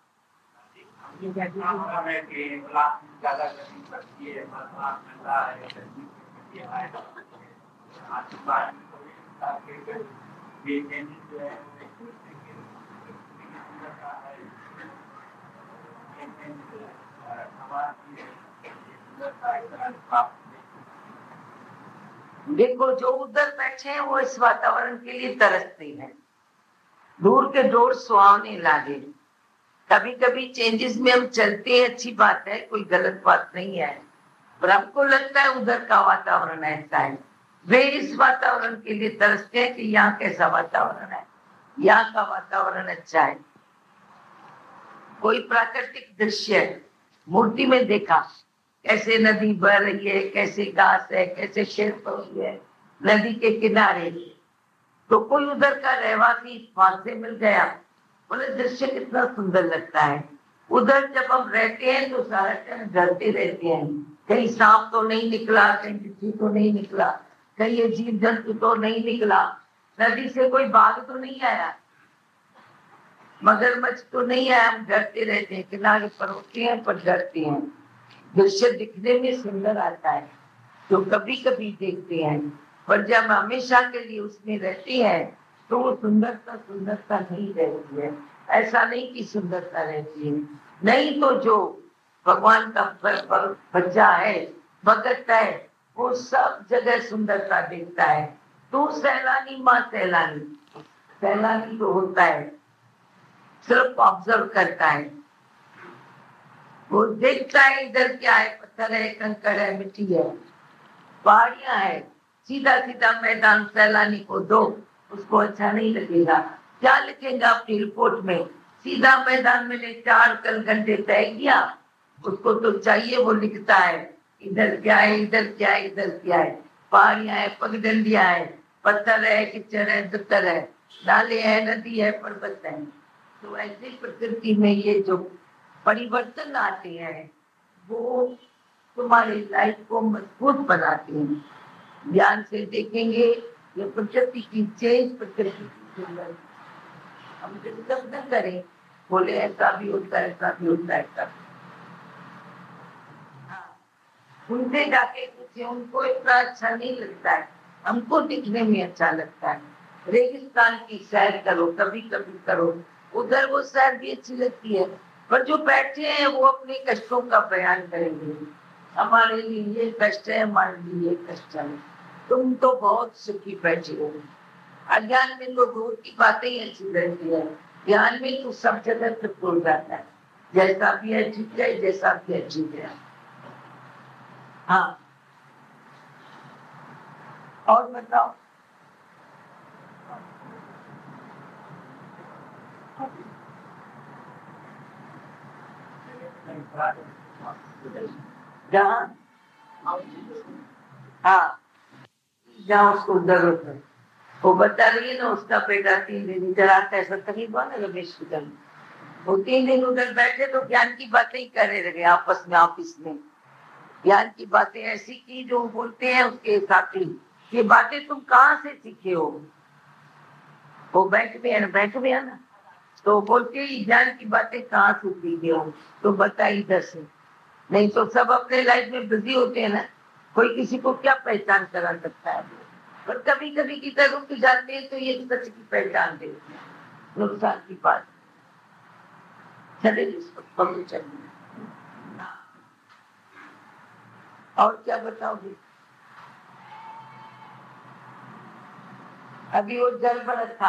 देखो जो उधर बैठे हैं वो इस वातावरण के लिए तरसते हैं, दूर के डोर सुहावने लागे। कभी कभी चेंजेस में हम चलते हैं, अच्छी बात है, कोई गलत बात नहीं है, पर हमको लगता है उधर का वातावरण ऐसा है। वे इस वातावरण के लिए तरसते हैं कि यहाँ कैसा वातावरण है, यहाँ का वातावरण अच्छा है। कोई प्राकृतिक दृश्य मूर्ति में देखा, कैसे नदी बह रही है, कैसे घास है, कैसे शेर पड़ी है नदी के किनारे, तो कोई उधर का रहवासी वहां से मिल गया, बोले दृश्य कितना सुंदर लगता है। उधर जब हम रहते हैं तो सारा टाइम डरते रहते हैं, कहीं सांप तो नहीं निकला, कहीं बिच्छू तो नहीं निकला, कहीं ये जीव जंतु तो नहीं निकला, नदी से कोई बाघ तो नहीं आया, मगरमच्छ तो नहीं आया, हम डरते रहते हैं, किनारे पर होते हैं पर डरते हैं। दृश्य दिखने में सुंदर आता है तो कभी कभी देखते हैं, पर जब हमेशा के लिए उसमें रहते हैं तो वो सुंदरता नहीं रहती है। ऐसा नहीं कि सुंदरता रहती है, नहीं तो जो भगवान का बच्चा है, भगत है, वो सब जगह सुंदरता देखता है। तू सैलानी माँ सैलानी, सैलानी तो होता है सिर्फ ऑब्जर्व करता है, वो देखता है इधर क्या है, पत्थर है, कंकड़ है, मिट्टी है, पहाड़ियां है, सीधा सीधा मैदान सैलानी को दो, उसको अच्छा नहीं लगेगा। क्या लिखेगा अपनी रिपोर्ट में? सीधा मैदान मैंने 4 घंटे तय किया, उसको तो चाहिए वो लिखता है इधर क्या है, इधर क्या है, इधर क्या है, पहाड़ियां है, पगडंडियां है, पत्थर है, कीचड़ है, दत्तर है, नाले है, नदी है, पर्वत है। तो ऐसे प्रकृति में ये जो परिवर्तन आते हैं वो तुम्हारी लाइफ को मजबूत बनाते हैं। ध्यान से देखेंगे ये प्रकृति की चेंज, प्रकृति की सुंदर। हम डिस्टर्ब न करें, बोले ऐसा भी होता है, ऐसा भी होता है, ऐसा भी। उनसे जाके पूछे, उनको इतना अच्छा नहीं लगता है, हमको दिखने में अच्छा लगता है। रेगिस्तान की सैर करो, कभी कभी करो, उधर वो सैर भी अच्छी लगती है, पर जो बैठे हैं वो अपने कष्टों का बयान करेंगे। हमारे लिए ये कष्ट है, हमारे लिए ये कष्ट है, तुम तो बहुत सुखी बैठे हो। अज्ञान में तो दूर की बातें ही अच्छी रहती है, ज्ञान में तो सब जगह से भूल जाता है, जैसा भी है ठीक है, जैसा भी है ठीक है। हाँ, और बताओ। जहाँ हाँ, जहाँ उसको जरूरत है, वो बता रही है ना, उसका बेटा 3 दिन इधर आता है, सत्संगी हुआ ना रमेश उधर, वो 3 दिन उधर बैठे तो ज्ञान की बातें ही करे रहे आपस में, ऑफिस में ज्ञान की बातें ऐसी की जो बोलते हैं उसके साथी, ये बातें तुम कहाँ से सीखे हो? वो बैंक में है ना, बैंक में है ना, तो बोलते ही ज्ञान की बातें कहाँ से सीखे हो? तो बता इधर से, नहीं तो सब अपने लाइफ में बिजी होते हैं ना, कोई किसी को क्या पहचान करा सकता है? पर कभी कभी किधर रुक जाते हैं तो ये सच की पहचान देते हैं, नुकसान की बात। चले चलिए, और क्या बताओगे? अभी वो जल बरस था,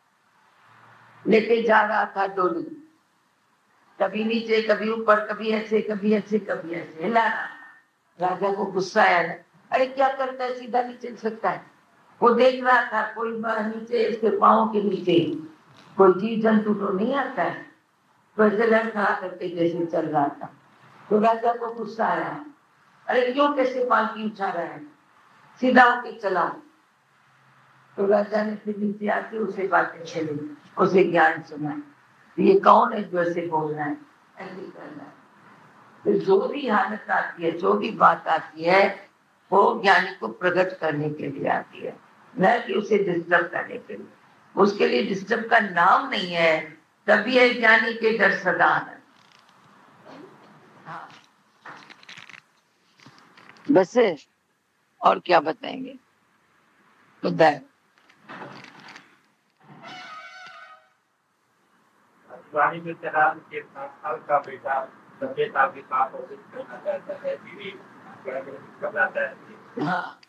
लेके जा रहा था डोली, कभी नीचे कभी ऊपर, कभी ऐसे कभी ऐसे कभी ऐसे हिला। राजा को गुस्सा आया ना, अरे क्या करता है, सीधा नहीं चल सकता है। वो देख रहा था कोई नीचे इसके पाँव के नीचे कोई जीव जंतु तो नहीं आता है, तो ऐसे लड़खड़ा करके जैसे चल रहा था। तो राजा को गुस्सा आया, अरे क्यों कैसे पालकी उठा रहा है, सीधा होके चलाओ। तो राजा ने फिर नीचे आके उसे बातें छेड़ी, उसे ज्ञान सुना, ये कौन है जो ऐसे बोल रहा है, ऐसे करना है। तो जो भी हालत आती है, जो भी बात आती है, वो ज्ञानी को प्रकट करने के लिए आती है, न कि उसे डिस्टर्ब करने के लिए। उसके लिए डिस्टर्ब का नाम नहीं है, तभी है ज्ञानी के डर सदा आनंद। हाँ, बस और क्या बताएंगे? बताए वाणी में चला के 7 साल का बेटा सभ्यता के साथ ऑफिस करना चाहता है, बीवी घबराता है। हाँ,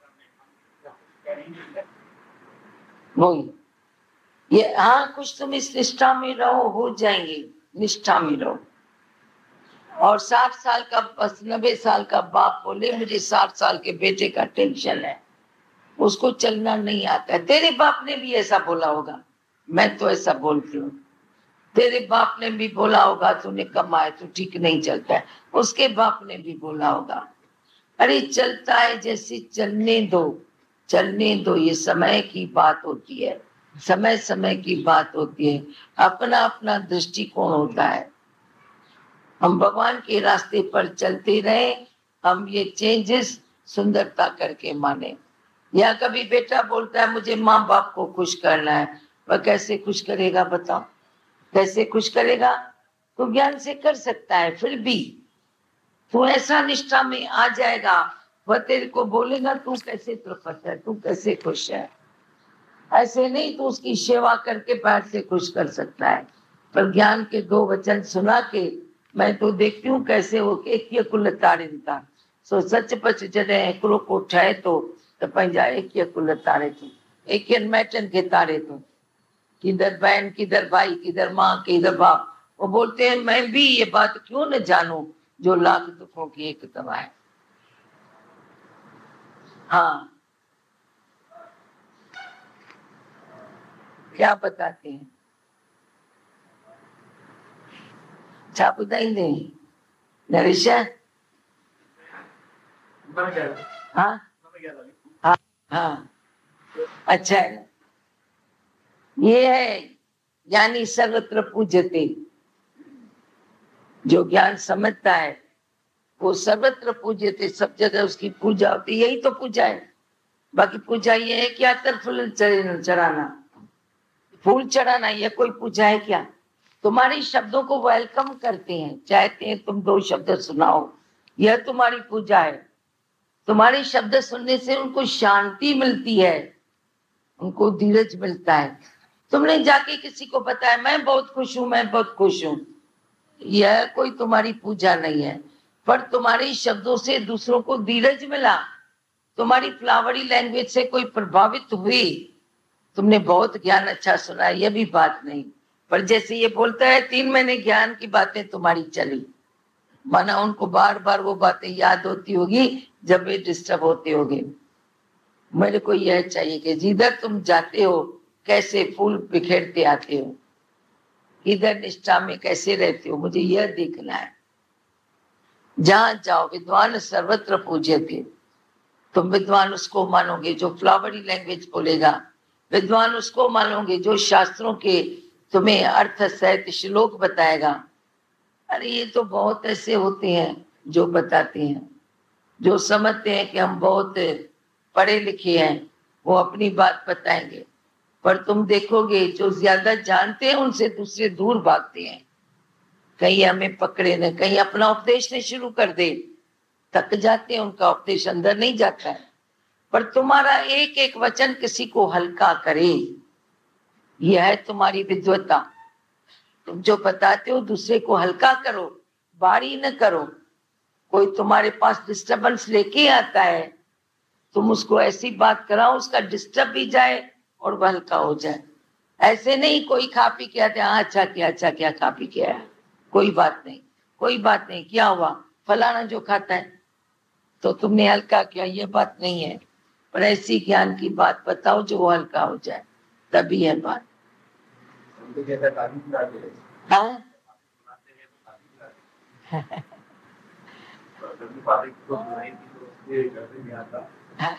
वही ये, हाँ, कुछ तुम इस निष्ठा में रहो, हो जाएंगे, निष्ठा में रहो। और 60 साल का 90 साल का बाप बोले मुझे 60 साल के बेटे का टेंशन है, उसको चलना नहीं आता है। तेरे बाप ने भी ऐसा बोला होगा, मैं तो ऐसा बोलती हूँ, तेरे बाप ने भी बोला होगा तूने कमाए तू ठीक नहीं चलता है, उसके बाप ने भी बोला होगा। अरे चलता है जैसे चलने दो, चलने दो, ये समय की बात होती है, समय समय की बात होती है, अपना अपना दृष्टिकोण होता है। हम भगवान के रास्ते पर चलते रहे, हम ये चेंजेस सुंदरता करके माने। या कभी बेटा बोलता है मुझे माँ बाप को खुश करना है, वह कैसे खुश करेगा बताओ, कैसे खुश करेगा? तो ज्ञान से कर सकता है, फिर भी तू ऐसा निष्ठा में आ जाएगा, वह तेरे को बोलेगा तू कैसे तृप्त है, तू कैसे खुश है। ऐसे नहीं, तू उसकी सेवा करके पैर से खुश कर सकता है, पर ज्ञान के 2 वचन सुना के मैं तो देखती हूँ कैसे हो एक ये कुल तारिता सो सच पच जने एकरो को ठाए तो पंहिंजा एक कुल तारे थो, एक मैटन के तारे थो, किधर बहन किधर भाई किधर माँ किधर बाप। वो बोलते हैं मैं भी ये बात क्यों न जानूं जो लाख दुखों की एक दवा है। हाँ, क्या बताते हैं? छाप बताई नहीं नरेश? हाँ हाँ हाँ, अच्छा है। ये है ज्ञानी सर्वत्र पूज्यते। जो ज्ञान समझता है वो सर्वत्र पूज्यते, सब जगह उसकी पूजा होती। यही तो पूजा है। बाकी पूजा ये है क्या? अतर फूल चढ़ाना, फूल चढ़ाना, ये कोई पूजा है क्या? तुम्हारे शब्दों को वेलकम करते हैं, चाहते हैं तुम 2 शब्द सुनाओ, यह तुम्हारी पूजा है। तुम्हारे शब्द सुनने से उनको शांति मिलती है, उनको धीरज मिलता है। तुमने जाके किसी को बताया मैं बहुत खुश हूं, मैं बहुत खुश हूं, यह कोई तुम्हारी पूजा नहीं है। पर तुम्हारे शब्दों से दूसरों को धीरज मिला, तुम्हारी फ्लावरी लैंग्वेज से कोई प्रभावित हुई, तुमने बहुत ज्ञान अच्छा सुना, यह भी बात नहीं। पर जैसे ये बोलता है 3 महीने ज्ञान की बातें तुम्हारी चली, माना उनको बार बार वो बातें याद होती होगी जब वे डिस्टर्ब होते होंगे। मेरे को यह चाहिए कि जिधर तुम जाते हो कैसे फूल बिखेरते आते हो, इधर निष्ठा में कैसे रहते हो, मुझे यह देखना है। जहां जाओ विद्वान सर्वत्र पूज्य थे। तुम विद्वान उसको मानोगे जो फ्लावरी लैंग्वेज बोलेगा, विद्वान उसको मानोगे जो शास्त्रों के तुम्हें अर्थ सहित श्लोक बताएगा। अरे ये तो बहुत ऐसे होते हैं जो बताते हैं, जो समझते हैं कि हम बहुत पढ़े लिखे हैं, वो अपनी बात बताएंगे। पर तुम देखोगे जो ज्यादा जानते हैं उनसे दूसरे दूर भागते हैं, कहीं हमें पकड़े न, कहीं अपना उपदेश ने शुरू कर दे, थक जाते हैं, उनका उपदेश अंदर नहीं जाता है। पर तुम्हारा एक एक वचन किसी को हल्का करे, यह है तुम्हारी विद्वता। तुम जो बताते हो दूसरे को हल्का करो, भारी न करो। कोई तुम्हारे पास डिस्टर्बेंस लेके आता है, तुम उसको ऐसी बात कराओ उसका डिस्टर्ब भी जाए और वह हल्का हो जाए। ऐसे नहीं कोई खा पी के आते, हाँ अच्छा क्या खा पी के आया, कोई बात नहीं, कोई बात नहीं, क्या हुआ, फलाना जो खाता है तो तुमने हल्का किया, ये बात नहीं है। पर ऐसी ज्ञान की बात बताओ जो वो हल्का हो जाए, तभी है बात। हाँ हाँ,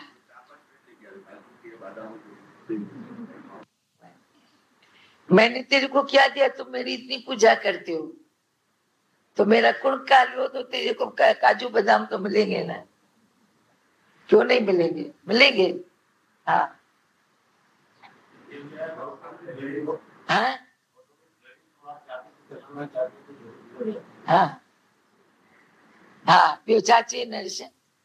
मैंने तेरे को क्या दिया, तुम मेरी इतनी पूजा करते हो, तो मेरा कुण काल हो तो तेरे को काजू बादाम तो मिलेंगे ना, क्यों नहीं मिलेंगे, मिलेंगे। हाँ हाँ हाँ हाँ, प्यो चाची नरेश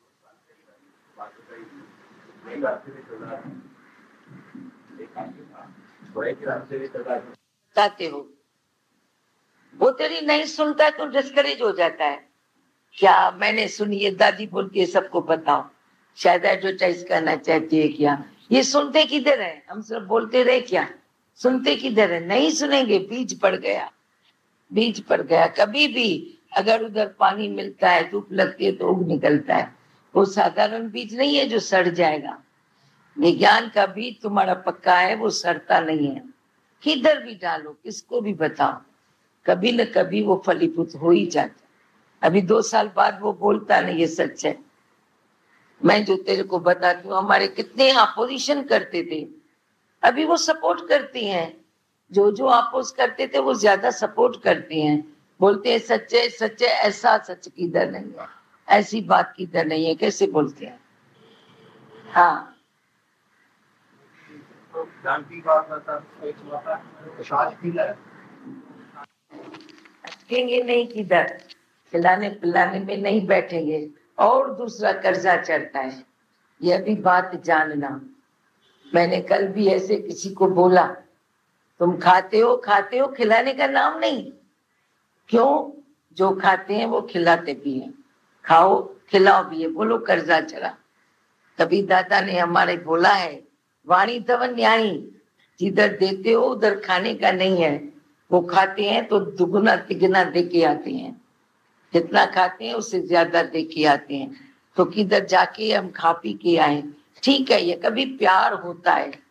बताते हो, वो तेरी नहीं सुनता तो डिस्करेज हो जाता है। क्या मैंने सुनी ये दादी बोलती है सबको बताओ, शायद एडवर्टाइज करना चाहती है क्या? ये सुनते किधर है, हम सब बोलते रहे क्या, सुनते किधर है? नहीं सुनेंगे, बीज पड़ गया, बीज पड़ गया। कभी भी अगर उधर पानी मिलता है, धूप लगती है तो उग निकलता है। वो साधारण बीज नहीं है जो सड़ जाएगा। विज्ञान का बीज तुम्हारा पक्का है, वो सड़ता नहीं है। किधर भी डालो, किसको भी बताओ, कभी न कभी वो फलीभूत हो ही जाता। अभी 2 साल बाद वो बोलता नहीं, ये सच है। मैं जो तेरे को बताती हूँ, हमारे कितने अपोजिशन करते थे, अभी वो सपोर्ट करती हैं। जो जो अपोज करते थे वो ज्यादा सपोर्ट करती हैं, बोलते हैं सच्चे सच्चे, ऐसा सच किधर नहीं है, ऐसी बात किधर नहीं है, कैसे बोलते हैं। हाँ रखेंगे नहीं किधर, खिलाने पिलाने में नहीं बैठेंगे, और दूसरा कर्जा चढ़ता है, यह भी बात जानना। मैंने कल भी ऐसे किसी को बोला, तुम खाते हो खिलाने का नाम नहीं, क्यों? जो खाते हैं वो खिलाते भी हैं, खाओ खिलाओ भी है, बोलो कर्जा चढ़ा। कभी दादा ने हमारे बोला है, वाणी तव न्याणी, जिधर देते हो उधर खाने का नहीं है। वो खाते हैं तो दुगुना तिगुना दे के आते हैं, जितना खाते हैं उससे ज्यादा दे के आते हैं। तो किधर जाके हम खा पी के आए, ठीक है, ये कभी प्यार होता है,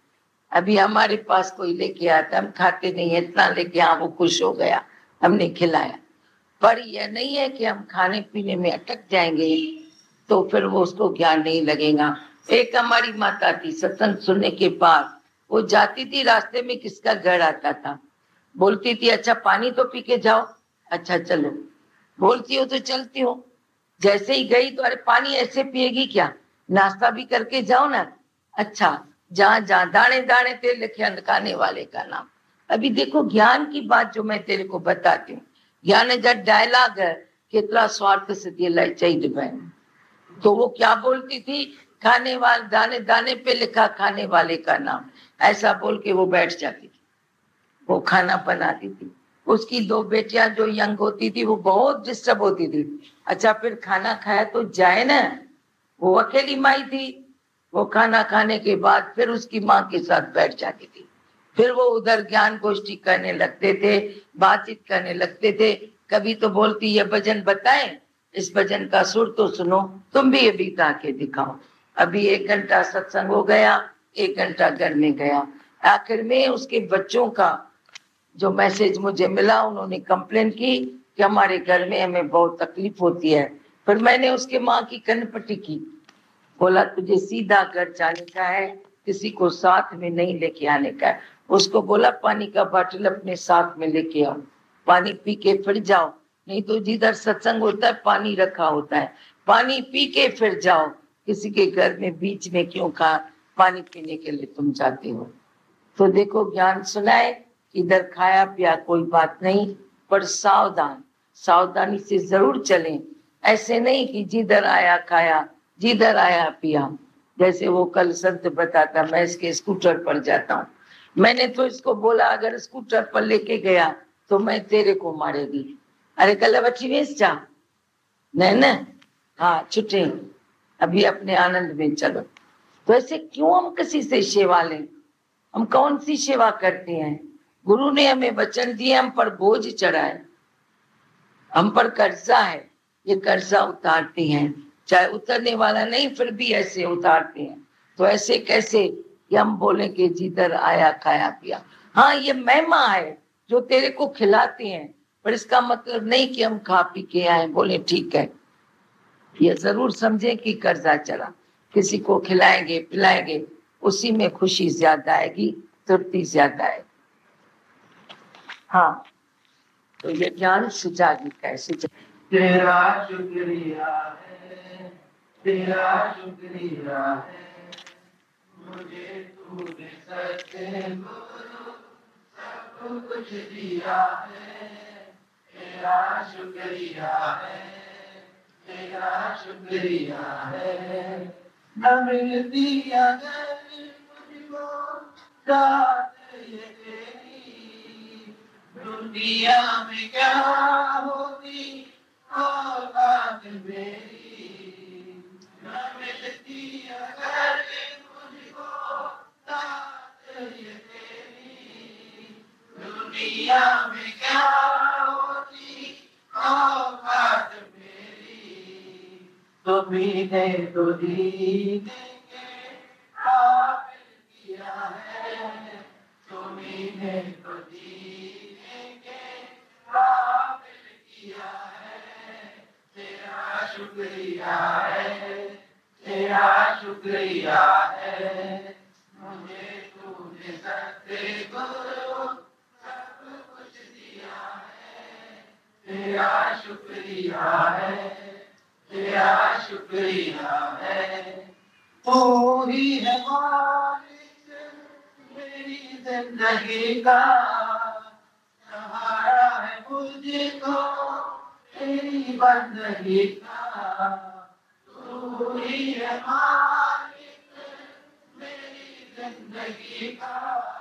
अभी हमारे पास कोई लेके आता, हम खाते नहीं है, इतना लेके हाँ वो खुश हो गया, हमने खिलाया। पर यह नहीं है कि हम खाने पीने में अटक जाएंगे तो फिर वो उसको ज्ञान नहीं लगेगा। एक हमारी माता थी, सत्संग सुनने के बाद वो जाती थी, रास्ते में किसका घर आता था, बोलती थी अच्छा पानी तो पी के जाओ, अच्छा चलो, बोलती हो तो चलती हो। जैसे ही गई तो अरे पानी ऐसे पिएगी क्या, नाश्ता भी करके जाओ ना, अच्छा जहाँ जहाँ दाने दाने तेल लिखे खाने वाले का नाम। अभी देखो ज्ञान की बात जो मैं तेरे को बताती हूँ, ज्ञान जब डायलॉग है कितना स्वार्थ से दिलाई चाहिए बहन। तो वो क्या बोलती थी, खाने वाले दाने दाने पे लिखा खाने वाले का नाम, ऐसा बोल के वो बैठ जाती थी, वो खाना बनाती थी। उसकी 2 बेटियां जो यंग होती थी वो बहुत डिस्टर्ब होती थी। अच्छा फिर खाना खाया तो जाए ना, वो अकेली माई थी, वो खाना खाने के बाद फिर उसकी माँ के साथ बैठ जाती थी, फिर वो उधर ज्ञान गोष्ठी करने लगते थे, बातचीत करने लगते थे। कभी तो बोलती ये भजन बताएं, इस भजन का सुर तो सुनो, तुम भी अभी गा के दिखाओ। अभी 1 घंटा सत्संग हो गया, 1 घंटा घर में गया। आखिर में उसके बच्चों का जो मैसेज मुझे मिला, उन्होंने कंप्लेन की कि हमारे घर में हमें बहुत तकलीफ होती है। फिर मैंने उसके माँ की कनपट्टी की, बोला तुझे सीधा घर जाने का है, किसी को साथ में नहीं लेके आने का है। उसको बोला पानी का बाटल अपने साथ में लेके आओ, पानी पी के फिर जाओ, नहीं तो जिधर सत्संग होता है पानी रखा होता है, पानी पी के फिर जाओ, किसी के घर में बीच में क्यों का पानी पीने के लिए तुम जाते हो। तो देखो ज्ञान सुनाए, इधर खाया पिया कोई बात नहीं, पर सावधान, सावधानी से जरूर चलें। ऐसे नहीं कि जिधर आया खाया, जिधर आया पिया। जैसे वो कल संत बताता, मैं इसके स्कूटर पर जाता हूँ, मैंने तो इसको बोला अगर स्कूटर पर लेके गया तो मैं तेरे को मारेगी। अरे कल बच्ची वेच जा, नहीं ना, हाँ छुट्टी, अभी अपने आनंद में चलो। तो ऐसे क्यों हम किसी से सेवा लें, हम कौन सी सेवा करते हैं। गुरु ने हमें वचन दिए, हम पर बोझ चढ़ाए, हम पर कर्जा है, ये कर्जा उतारते हैं, चाहे उतरने वाला नहीं फिर भी ऐसे उतारते हैं। तो ऐसे कैसे कि हम बोले कि जिधर आया खाया पिया। हाँ ये महिमा है जो तेरे को खिलाते हैं, पर इसका मतलब नहीं कि हम खा पी के आए बोले ठीक है। ये जरूर समझे कि कर्जा चला, किसी को खिलाएंगे पिलाएंगे उसी में खुशी ज्यादा आएगी, तृप्ति ज्यादा आएगी। हाँ तो ये ज्ञान सुजागी कैसे तेरा शुक्रिया है, तेरा शुक्रिया है, मुझे तूने सतगुरु सब कुछ दिया है। तेरा शुक्रिया है, तेरा शुक्रिया है, न मिलती अगर मुझको दात ये तेरी, दुनिया में क्या होती औलाद मेरी। न मिलती अगर मुझको दात ये तेरी, दुनिया में क्या होती औलाद मेरी। तुम्हीने तो दीने के काबिल किया है, तुम्हीने तो दीने के काबिल किया है। तेरा शुक्रिया है, तेरा शुक्रिया है, मुझे तूने सतगुरु सब कुछ दिया है। तेरा शुक्रिया है, तेरा शुक्रिया है, तू ही है मालिक मेरी जिंदगी का, सहारा है मुझको तेरी बंदगी का। तू ही है मालिक मेरी जिंदगी का,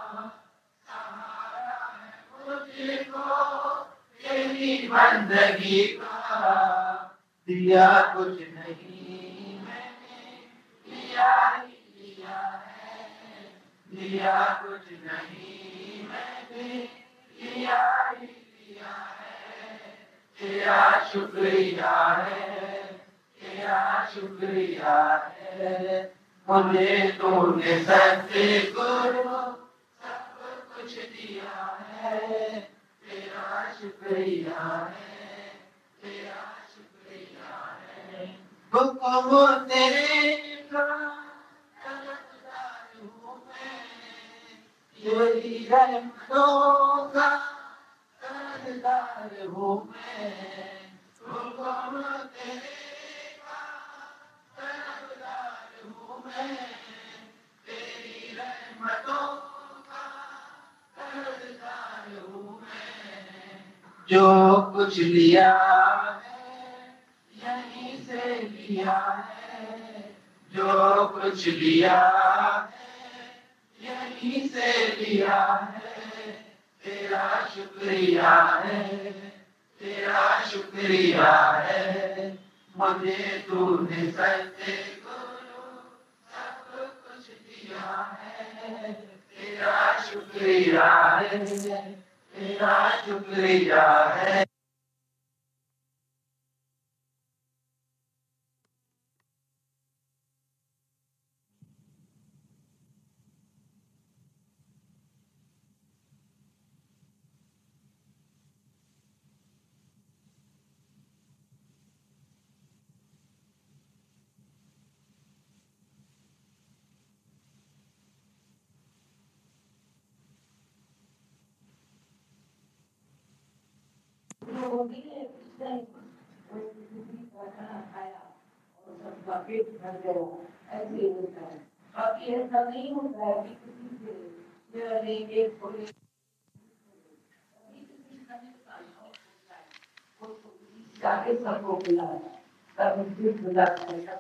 सहारा है मुझको तेरी बंदगी का। दिया कुछ नहीं मैंने, लिया ही लिया है, दिया कुछ नहीं मैंने, लिया ही लिया है। तेरा शुक्रिया है, तेरा शुक्रिया है, मुझे तूने सतगुरु सब कुछ दिया है, तेरा शुक्रिया है, तेरा शुक्रिया है। हुक्म तेरे का कर्जदार हूँ मैं, तेरी रहमतों का कर्जदार हूँ मैं। हुक्म तेरे का कर्जदार हूँ मैं, तेरी रहमतों का कर्जदार हूँ मैं। जो कुछ लिया है यहीं से लिया है, जो कुछ लिया है यहीं से लिया है, तेरा शुक्रिया है, तेरा शुक्रिया है। मुझे तूने सतगुरु सब कुछ दिया है, तेरा शुक्रिया है, तेरा शुक्रिया है। ऐसे होता है, बाकी ऐसा नहीं होता है कि किसी से जाके सबको बुलाया, सब फिर बुलाता है,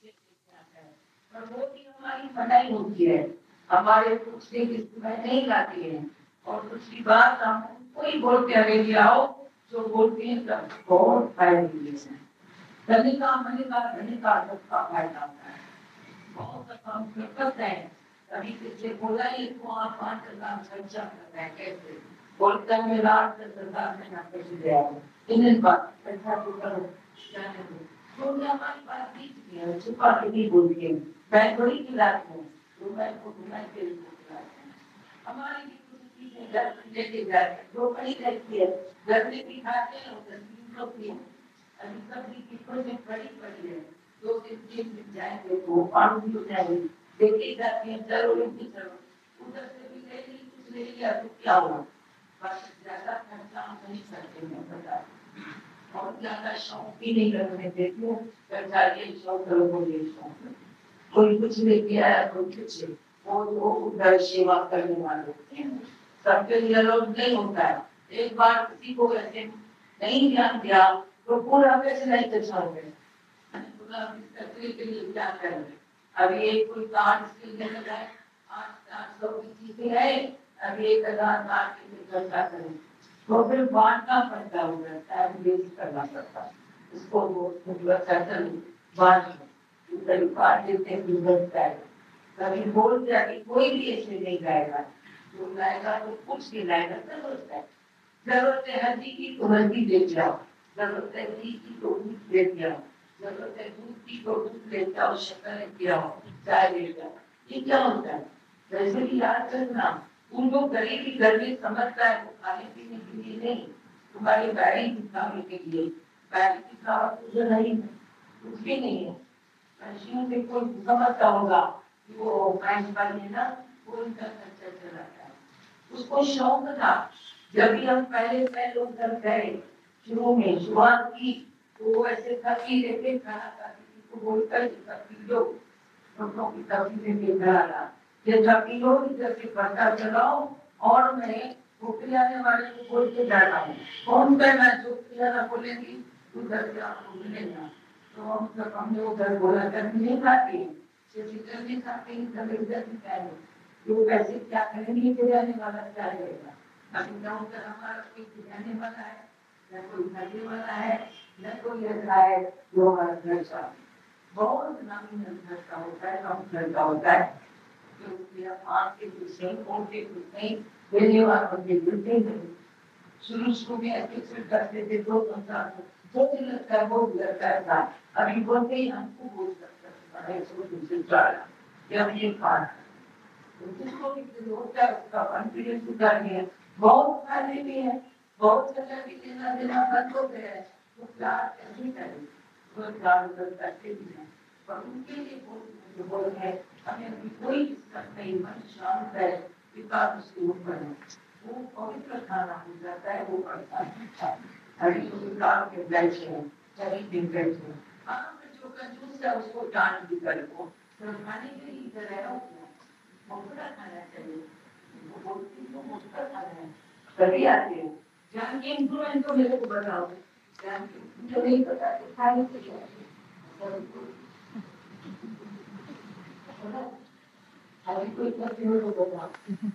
पर वो भी हमारी मनाई होती है, हमारे पूछने की समय नहीं लाती है। और दूसरी बात, हम कोई बोल के अरे आओ जो बोलते हैं सब बहुत फायदे हैं। धनी का मनी का धनी का सबका फायदा होता है। बहुत हम करते हैं, कभी किसी बोला ही तो आप 5,000 खर्चा कर रहे हैं, कैसे बोलते हैं मेरा 8,000 में ना पैसे दे आओ, इन बात पैसा तो करो जाने दो। तो हमारी बात बीच में छुपा के नहीं बोलती है, मैं थोड़ी खिलाती हूँ, तो मैं को बुलाई के खिलाते हैं। हमारी भी कुछ चीजें घर लेके जाते हैं, जो बड़ी रहती है घर में भी खाते हैं, उधर भी लोग भी अभी सब्जी की प्रोजेक्ट बड़ी पड़ी है, 2 दिन 3 दिन जाएंगे तो पानी हो जाएगी, देखी जाती है जरूर नहीं जरूर उधर से भी ले ली, कुछ ले लिया तो क्या हुआ, बस ज्यादा खर्चा नहीं करते हैं बता, और ज्यादा शौक भी नहीं करने देते हो, ये शौक करो वो ये शौक, कोई कुछ लेके आया कोई कुछ, वो उधर सेवा करने वाले होते हैं, सबके लिए लोग नहीं होता है। एक बार किसी को ऐसे नहीं ध्यान दिया तो पूरा वैसे नहीं दर्शाओगे, पूरा तकलीफ के लिए क्या करेंगे। अभी एक कोई कार्ड इसके लिए लगाए 800 की चीजें है, अभी 1,000 कार्ड के लिए खर्चा करें तो फिर बांटना पड़ता होगा, टाइम वेस्ट करना पड़ता है इसको, वो सेटल बांट कभी कार्ड देते हैं, कभी बोल दिया कि कोई भी ऐसे नहीं गाएगा, जो गाएगा तो कुछ नहीं लाएगा, जरूरत है हल्दी की तो हल्दी ले जाओ, जरूरत है घी की तो घी ले जाओ, जरूरत है दूध की तो दूध ले जाओ, शक्कर ले जाओ, चाय ले जाओ। ये क्या होता है, वैसे भी याद करना, उनको गरीबी गर्मी समझता है, वो खाने पीने के लिए नहीं, तुम्हारे बैरी दिखाने के लिए, बैरी दिखावा तो नहीं, कुछ भी नहीं है। मशीन से कोई समझता होगा कि वो बैंक वाले ना वो इनका खर्चा चलाता है, उसको शौक था। जब भी हम पहले लोग घर गए, शुरू में शुरुआत की तो वो ऐसे थकी लेके खाना खाती थी, तो बोलकर थकी लो, दोनों की थकी लेके खाना, ये थकी लो इधर से पता चलाओ, और मैं खोपड़ी आने वाले को बोल के जाता हूँ, कौन पे मैं खोपड़ी आना बोलेंगी उधर से आपको मिलेगा, तो हम सब हमने उधर बोला कर नहीं खाती, सिर्फ इधर नहीं खाती, इधर नहीं खाएंगे, तो वैसे क्या करेंगे, जाने वाला क्या रहेगा। अभी गाँव का हमारा कोई जाने वाला है, न कोई खाने वाला है, न कोई ऐसा है जो हमारा घर का बहुत नामी घर का होता है, कम घर का होता है, क्योंकि आप के कुछ नहीं, उनके कुछ नहीं, देने वालों के मिलते नहीं। शुरू में ऐसे करते थे, 2 जो भी लगता है वो लगता है, अभी बोलते ही हमको बोल सकता है। जब ये खाना जिसको भी होता है उसका कॉन्फिडेंस सुधारिए। बहुत खाने भी है, बहुत जगह भी लेना देना बंद हो गया है, तो प्यार कैसे करें? वो प्यार करते भी हैं, पर उनके लिए जो बोल है हमें अभी कोई दिक्कत नहीं, मन शांत है, विकास उसके ऊपर है, वो पवित्र खाना हो जाता है, वो अच्छा हरी विकार के बैठे हैं, सभी दिन बैठे हैं। जो कंजूस है उसको डांट भी कर को खाने के लिए इधर है मोटा खाना चाहिए, वो बोलती तो मोटा खाना है, कभी आते हो जान के इम्प्रूवमेंट तो मेरे को बताओ, जान के जो नहीं बताते खाने से क्या अभी कोई करते हो तो बताओ।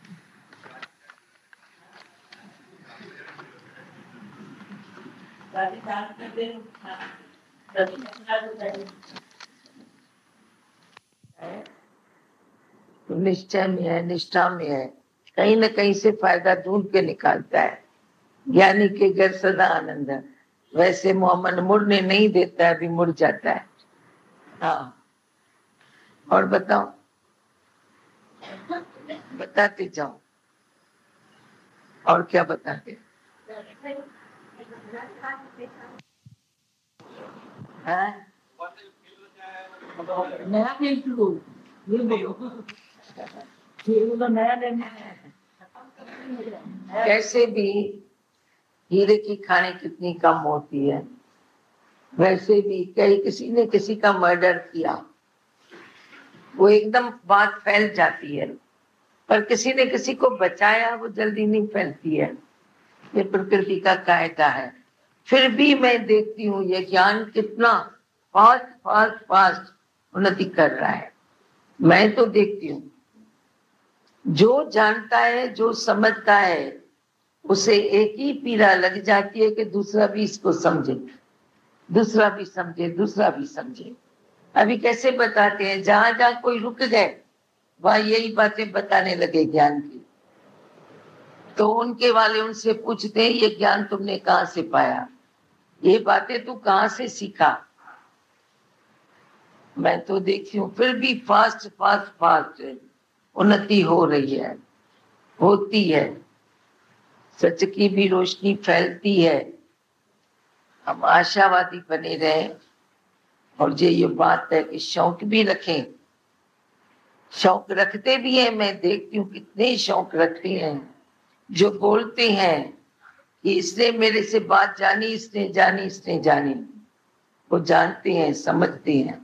निश्चय में है, निष्ठा में है, कहीं न कहीं से फायदा ढूंढ के निकालता है। ज्ञानी के घर सदा आनंद है। वैसे मोहम्मद मुड़ने नहीं देता है, अभी मुड़ जाता है। हाँ और बताओ, बताते जाओ और क्या बताते हैं? नया खेल शुरू ये नया कैसे भी हीरे की खाने कितनी कम होती है, वैसे भी कहीं किसी ने किसी का मर्डर किया, वो एकदम बात फैल जाती है, पर किसी ने किसी को बचाया वो जल्दी नहीं फैलती है। ये प्रकृति का कायदा है। फिर भी मैं देखती हूँ ये ज्ञान कितना फास्ट फास्ट फास्ट उन्नति कर रहा है। मैं तो देखती हूँ जो जानता है, जो समझता है, उसे एक ही पीड़ा लग जाती है कि दूसरा भी इसको समझे, दूसरा भी समझे, दूसरा भी समझे। अभी कैसे बताते हैं, जहां जहां कोई रुक गए वहां यही बातें बताने लगे ज्ञान की, तो उनके वाले उनसे पूछते हैं ये ज्ञान तुमने कहाँ से पाया, ये बातें तू कहाँ से सीखा। मैं तो देखती हूँ फिर भी फास्ट फास्ट फास्ट उन्नति हो रही है, होती है, सच की भी रोशनी फैलती है। हम आशावादी बने रहें और ये बात है कि शौक भी रखें, शौक रखते भी हैं। मैं देखती हूँ कितने शौक रखते हैं जो बोलते हैं कि इसने मेरे से बात जानी, इसने जानी, इसने जानी, वो जानते हैं, समझते हैं।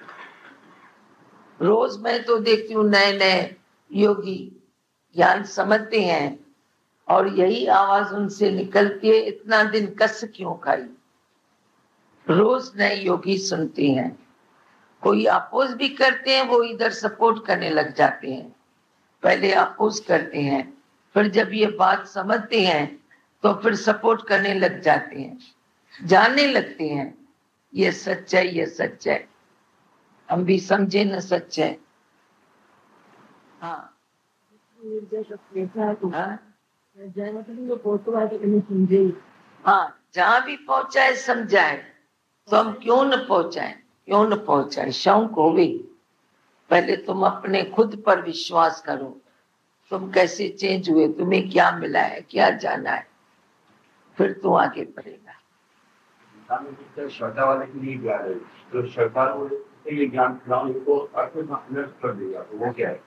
रोज मैं तो देखती हूँ नए नए योगी ज्ञान समझते हैं और यही आवाज उनसे निकलती है, इतना दिन कस क्यों खाई। रोज नए योगी सुनते हैं, कोई अपोज भी करते हैं, वो इधर सपोर्ट करने लग जाते हैं। पहले अपोज करते हैं, फिर जब ये बात समझते हैं तो फिर सपोर्ट करने लग जाते हैं, जानने लगते हैं ये सच है, ये सच है, हम भी समझे न सच है। हाँ हाँ, जहाँ भी पहुंचाए समझाए, तो हम क्यों न पहुंचाए, क्यों न पहुंचाए। शौक हो गई, पहले तुम अपने खुद पर विश्वास करो, तुम कैसे चेंज हुए, तुम्हें क्या मिला है, क्या जाना है, फिर तू आगे बढ़ेगा। श्रद्धा वाले के लिए ज्ञान है, तो श्रद्धा ये ज्ञान को अर्थ में कर देगा, तो वो क्या है?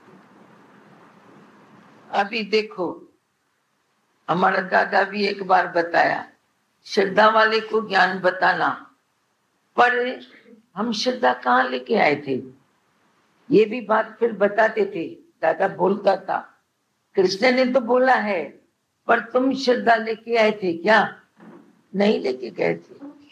अभी देखो, हमारा दादा भी एक बार बताया, श्रद्धा वाले को ज्ञान बताना, पर हम श्रद्धा कहाँ लेके आए थे, ये भी बात फिर बताते थे। दादा बोलता था, कृष्ण ने तो बोला है, पर तुम श्रद्धा लेके आए थे क्या? नहीं लेके गए थे।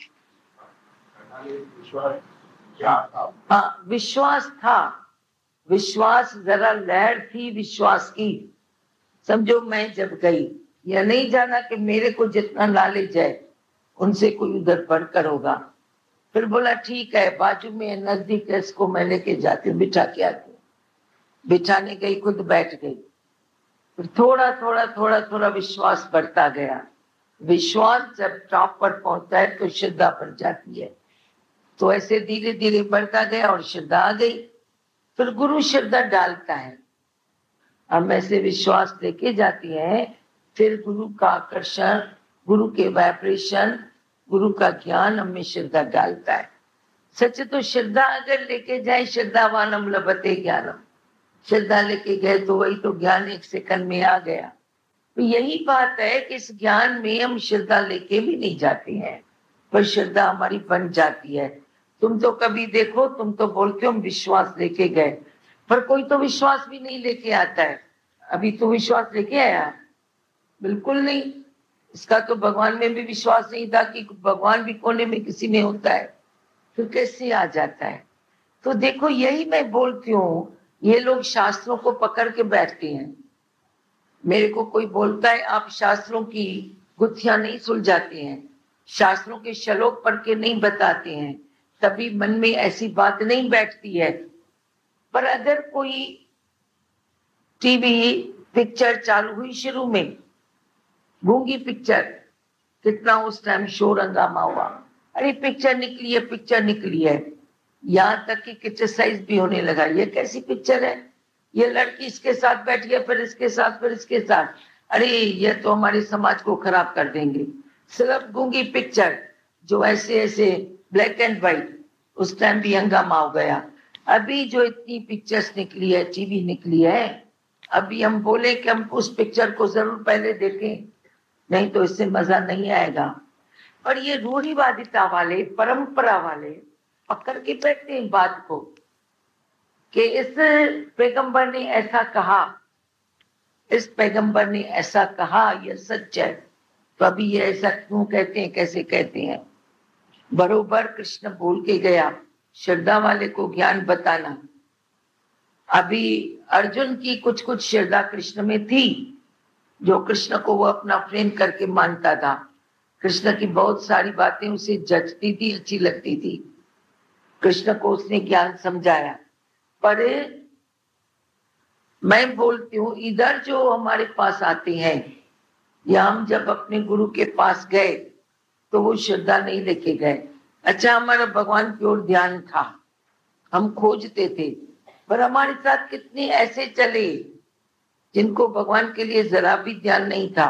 हाँ, विश्वास था, विश्वास जरा लहर थी विश्वास की। समझो मैं जब गई, यह नहीं जाना कि मेरे को जितना नॉलेज है उनसे कोई उधर पढ़कर होगा। फिर बोला ठीक है, बाजू में नजदीक है, इसको मैं लेके जाती हूँ, बिठा के आती हूँ। बिठाने गई, खुद बैठ गई, फिर थोड़ा थोड़ा थोड़ा थोड़ा विश्वास बढ़ता गया। विश्वास जब टॉप पर पहुंचता है तो श्रद्धा बन जाती है। तो ऐसे धीरे धीरे बढ़ता गया और श्रद्धा आ गई। फिर गुरु श्रद्धा डालता है, हम ऐसे विश्वास लेके जाती हैं, फिर गुरु का आकर्षण, गुरु के वाइब्रेशन, गुरु का ज्ञान हमें श्रद्धा डालता है। सच तो श्रद्धा अगर लेके जाए, श्रद्धावानम लभते ज्ञानम, श्रद्धा लेके गए तो वही तो ज्ञान 1 सेकंड में आ गया। तो यही बात है कि इस ज्ञान में हम श्रद्धा लेके भी नहीं जाते हैं, पर श्रद्धा हमारी बन जाती है। तुम तो कभी देखो, तुम तो बोलते हो हम विश्वास लेके गए, पर कोई तो विश्वास भी नहीं लेके आता है। अभी तो विश्वास लेके आया? बिल्कुल नहीं। इसका तो भगवान में भी विश्वास नहीं था कि भगवान भी कोने में किसी में होता है, तो कैसे आ जाता है? तो देखो, यही मैं बोलती हूँ, ये लोग शास्त्रों को पकड़ के बैठते हैं। मेरे को कोई बोलता है आप शास्त्रों की गुत्थियां नहीं सुलझाते हैं, शास्त्रों के श्लोक पढ़ के नहीं बताते हैं, तभी मन में ऐसी बात नहीं बैठती है। पर अगर कोई टीवी पिक्चर चालू हुई, शुरू में गूंगी पिक्चर, कितना उस टाइम शोर हंगामा हुआ, अरे पिक्चर निकली है, पिक्चर निकली है, यहाँ तक कि क्रिटिसाइज भी होने लगा, ये कैसी पिक्चर है, ये लड़की इसके साथ बैठी है, फिर इसके साथ, फिर इसके साथ, अरे ये तो हमारे समाज को खराब कर देंगे। सिर्फ गूंगी पिक्चर जो ऐसे ऐसे ब्लैक एंड व्हाइट, उस टाइम भी हंगामा हो गया। अभी जो इतनी पिक्चर्स निकली है, टीवी निकली है, अभी हम बोले कि हम उस पिक्चर को जरूर पहले देखें, नहीं तो इससे मजा नहीं आएगा। और ये रूढ़िवादिता वाले, परंपरा वाले पकड़ के बैठते हैं बात को कि इस पैगंबर ने ऐसा कहा, इस पैगंबर ने ऐसा कहा, ये सच है, तो अभी ये ऐसा क्यों कहते हैं, कैसे कहते हैं? बरोबर कृष्ण बोल के गया, श्रद्धा वाले को ज्ञान बताना। अभी अर्जुन की कुछ कुछ श्रद्धा कृष्ण में थी, जो कृष्ण को वो अपना फ्रेंड करके मानता था। कृष्ण की बहुत सारी बातें उसे जचती थी, अच्छी लगती थी, कृष्ण को उसने ज्ञान समझाया। पर मैं बोलती हूँ, इधर जो हमारे पास आते हैं, या हम जब अपने गुरु के पास गए तो वो श्रद्धा नहीं लेके गए। अच्छा, हमारा भगवान की ओर ध्यान था, हम खोजते थे, पर हमारे साथ कितने ऐसे चले जिनको भगवान के लिए जरा भी ध्यान नहीं था।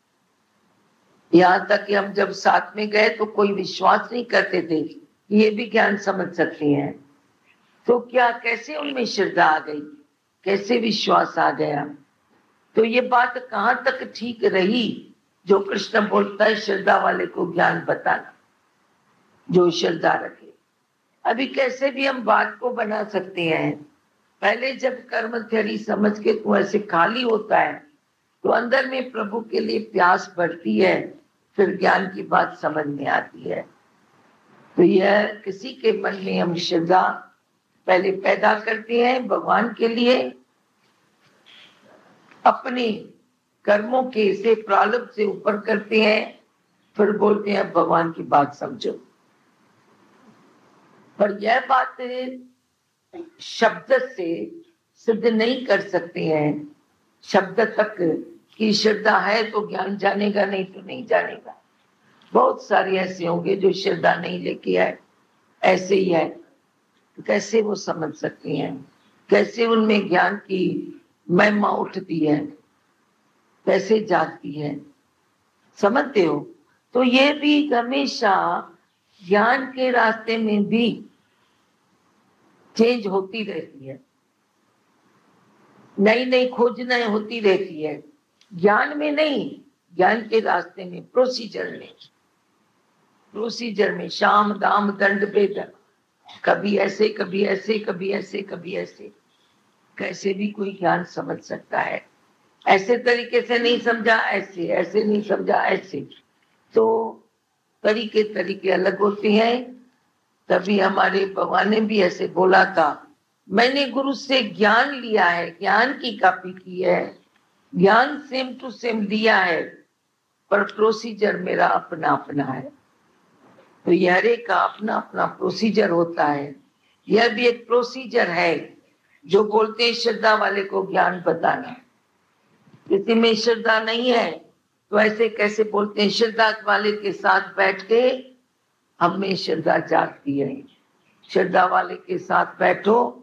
यहाँ तक कि हम जब साथ में गए तो कोई विश्वास नहीं करते थे कि ये भी ज्ञान समझ सकते हैं। तो क्या, कैसे उनमें श्रद्धा आ गई, कैसे विश्वास आ गया? तो ये बात कहाँ तक ठीक रही जो कृष्ण बोलता है श्रद्धा वाले को ज्ञान बताना, जो श्रद्धा रखे। अभी कैसे भी हम बात को बना सकते हैं। पहले जब कर्म थ्योरी समझ के तू ऐसे खाली होता है तो अंदर में प्रभु के लिए प्यास बढ़ती है, फिर ज्ञान की बात समझ में आती है। तो यह किसी के मन में हम श्रद्धा पहले पैदा करते हैं भगवान के लिए, अपने कर्मों के से प्रारब्ध से ऊपर करते हैं, फिर बोलते हैं भगवान की बात समझो। पर यह बात शब्द से सिद्ध नहीं कर सकते हैं। शब्द तक की श्रद्धा है तो ज्ञान जानेगा, नहीं तो नहीं जानेगा। बहुत सारे ऐसे होंगे जो श्रद्धा नहीं लेके आए, ऐसे ही है, कैसे वो समझ सकते हैं, कैसे उनमें ज्ञान की महिमा उठती है, कैसे जागती है, समझते हो? तो ये भी हमेशा ज्ञान के रास्ते में भी चेंज होती रहती है, नई नई खोजना होती रहती है। ज्ञान में नहीं, ज्ञान के रास्ते में, प्रोसीजर में शाम दाम दंड भेद, कभी ऐसे कभी ऐसे, कभी ऐसे कभी ऐसे, कैसे भी कोई ज्ञान समझ सकता है। ऐसे तरीके से नहीं समझा ऐसे, ऐसे नहीं समझा ऐसे, तो तरीके तरीके अलग होते हैं। तभी हमारे भगवान ने भी ऐसे बोला था, मैंने गुरु से ज्ञान लिया है, ज्ञान की कॉपी की है, ज्ञान सेम टू सेम दिया है, पर प्रोसीजर मेरा अपना अपना है। तो ये हर एक का अपना अपना प्रोसीजर होता है। यह भी एक प्रोसीजर है जो बोलते हैं श्रद्धा वाले को ज्ञान बताना। किसी में श्रद्धा नहीं है तो ऐसे कैसे बोलते हैं? श्रद्धा वाले के साथ बैठ के हम में श्रद्धा जागती है। श्रद्धा वाले के साथ बैठो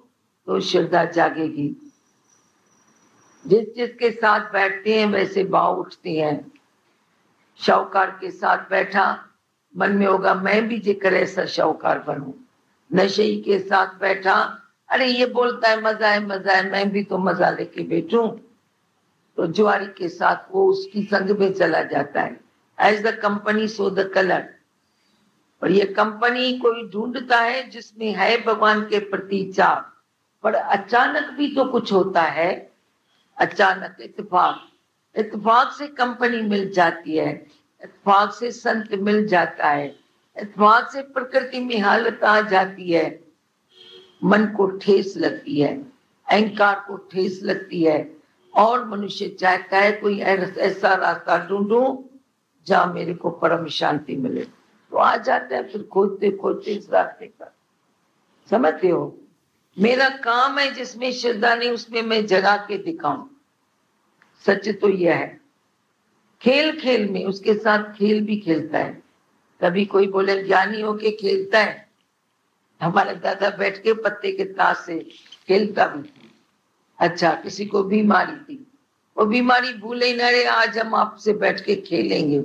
तो श्रद्धा जागेगी। जिस जिसके साथ बैठते हैं वैसे भाव उठते हैं। शाहूकार के साथ बैठा, मन में होगा मैं भी जेकर ऐसा शाहूकार बनूं। नशेई के साथ बैठा, अरे ये बोलता है मजा है, मैं भी तो मजा लेके बैठूं। तो जुआरी के साथ वो उसकी संग में चला जाता है। As the company so the colour. और ये कंपनी कोई ढूंढता है जिसमें है भगवान के प्रति चाह, पर अचानक भी तो कुछ होता है। अचानक इत्तेफाक से कंपनी मिल जाती है, इत्तेफाक से संत मिल जाता है, इत्तेफाक से प्रकृति में हालत आ जाती है। मन को ठेस लगती है, अहंकार को ठेस लगती है, और मनुष्य चाहता है कोई ऐसा रास्ता ढूंढूं जहां मेरे को परम शांति मिले। तो आ जाता है फिर खोजते खोजते इस रास्ते का। समझते हो, मेरा काम है जिसमें श्रद्धा नहीं उसमें मैं जगा के दिखाऊं। सच तो यह है। खेल खेल में उसके साथ खेल भी खेलता है। कभी कोई बोले ज्ञानी होके खेलता है, हमारा दादा बैठ के पत्ते के ताश से खेलता भी। अच्छा, किसी को बीमारी थी, वो बीमारी भूले न रहे, आज हम आपसे बैठ के खेलेंगे।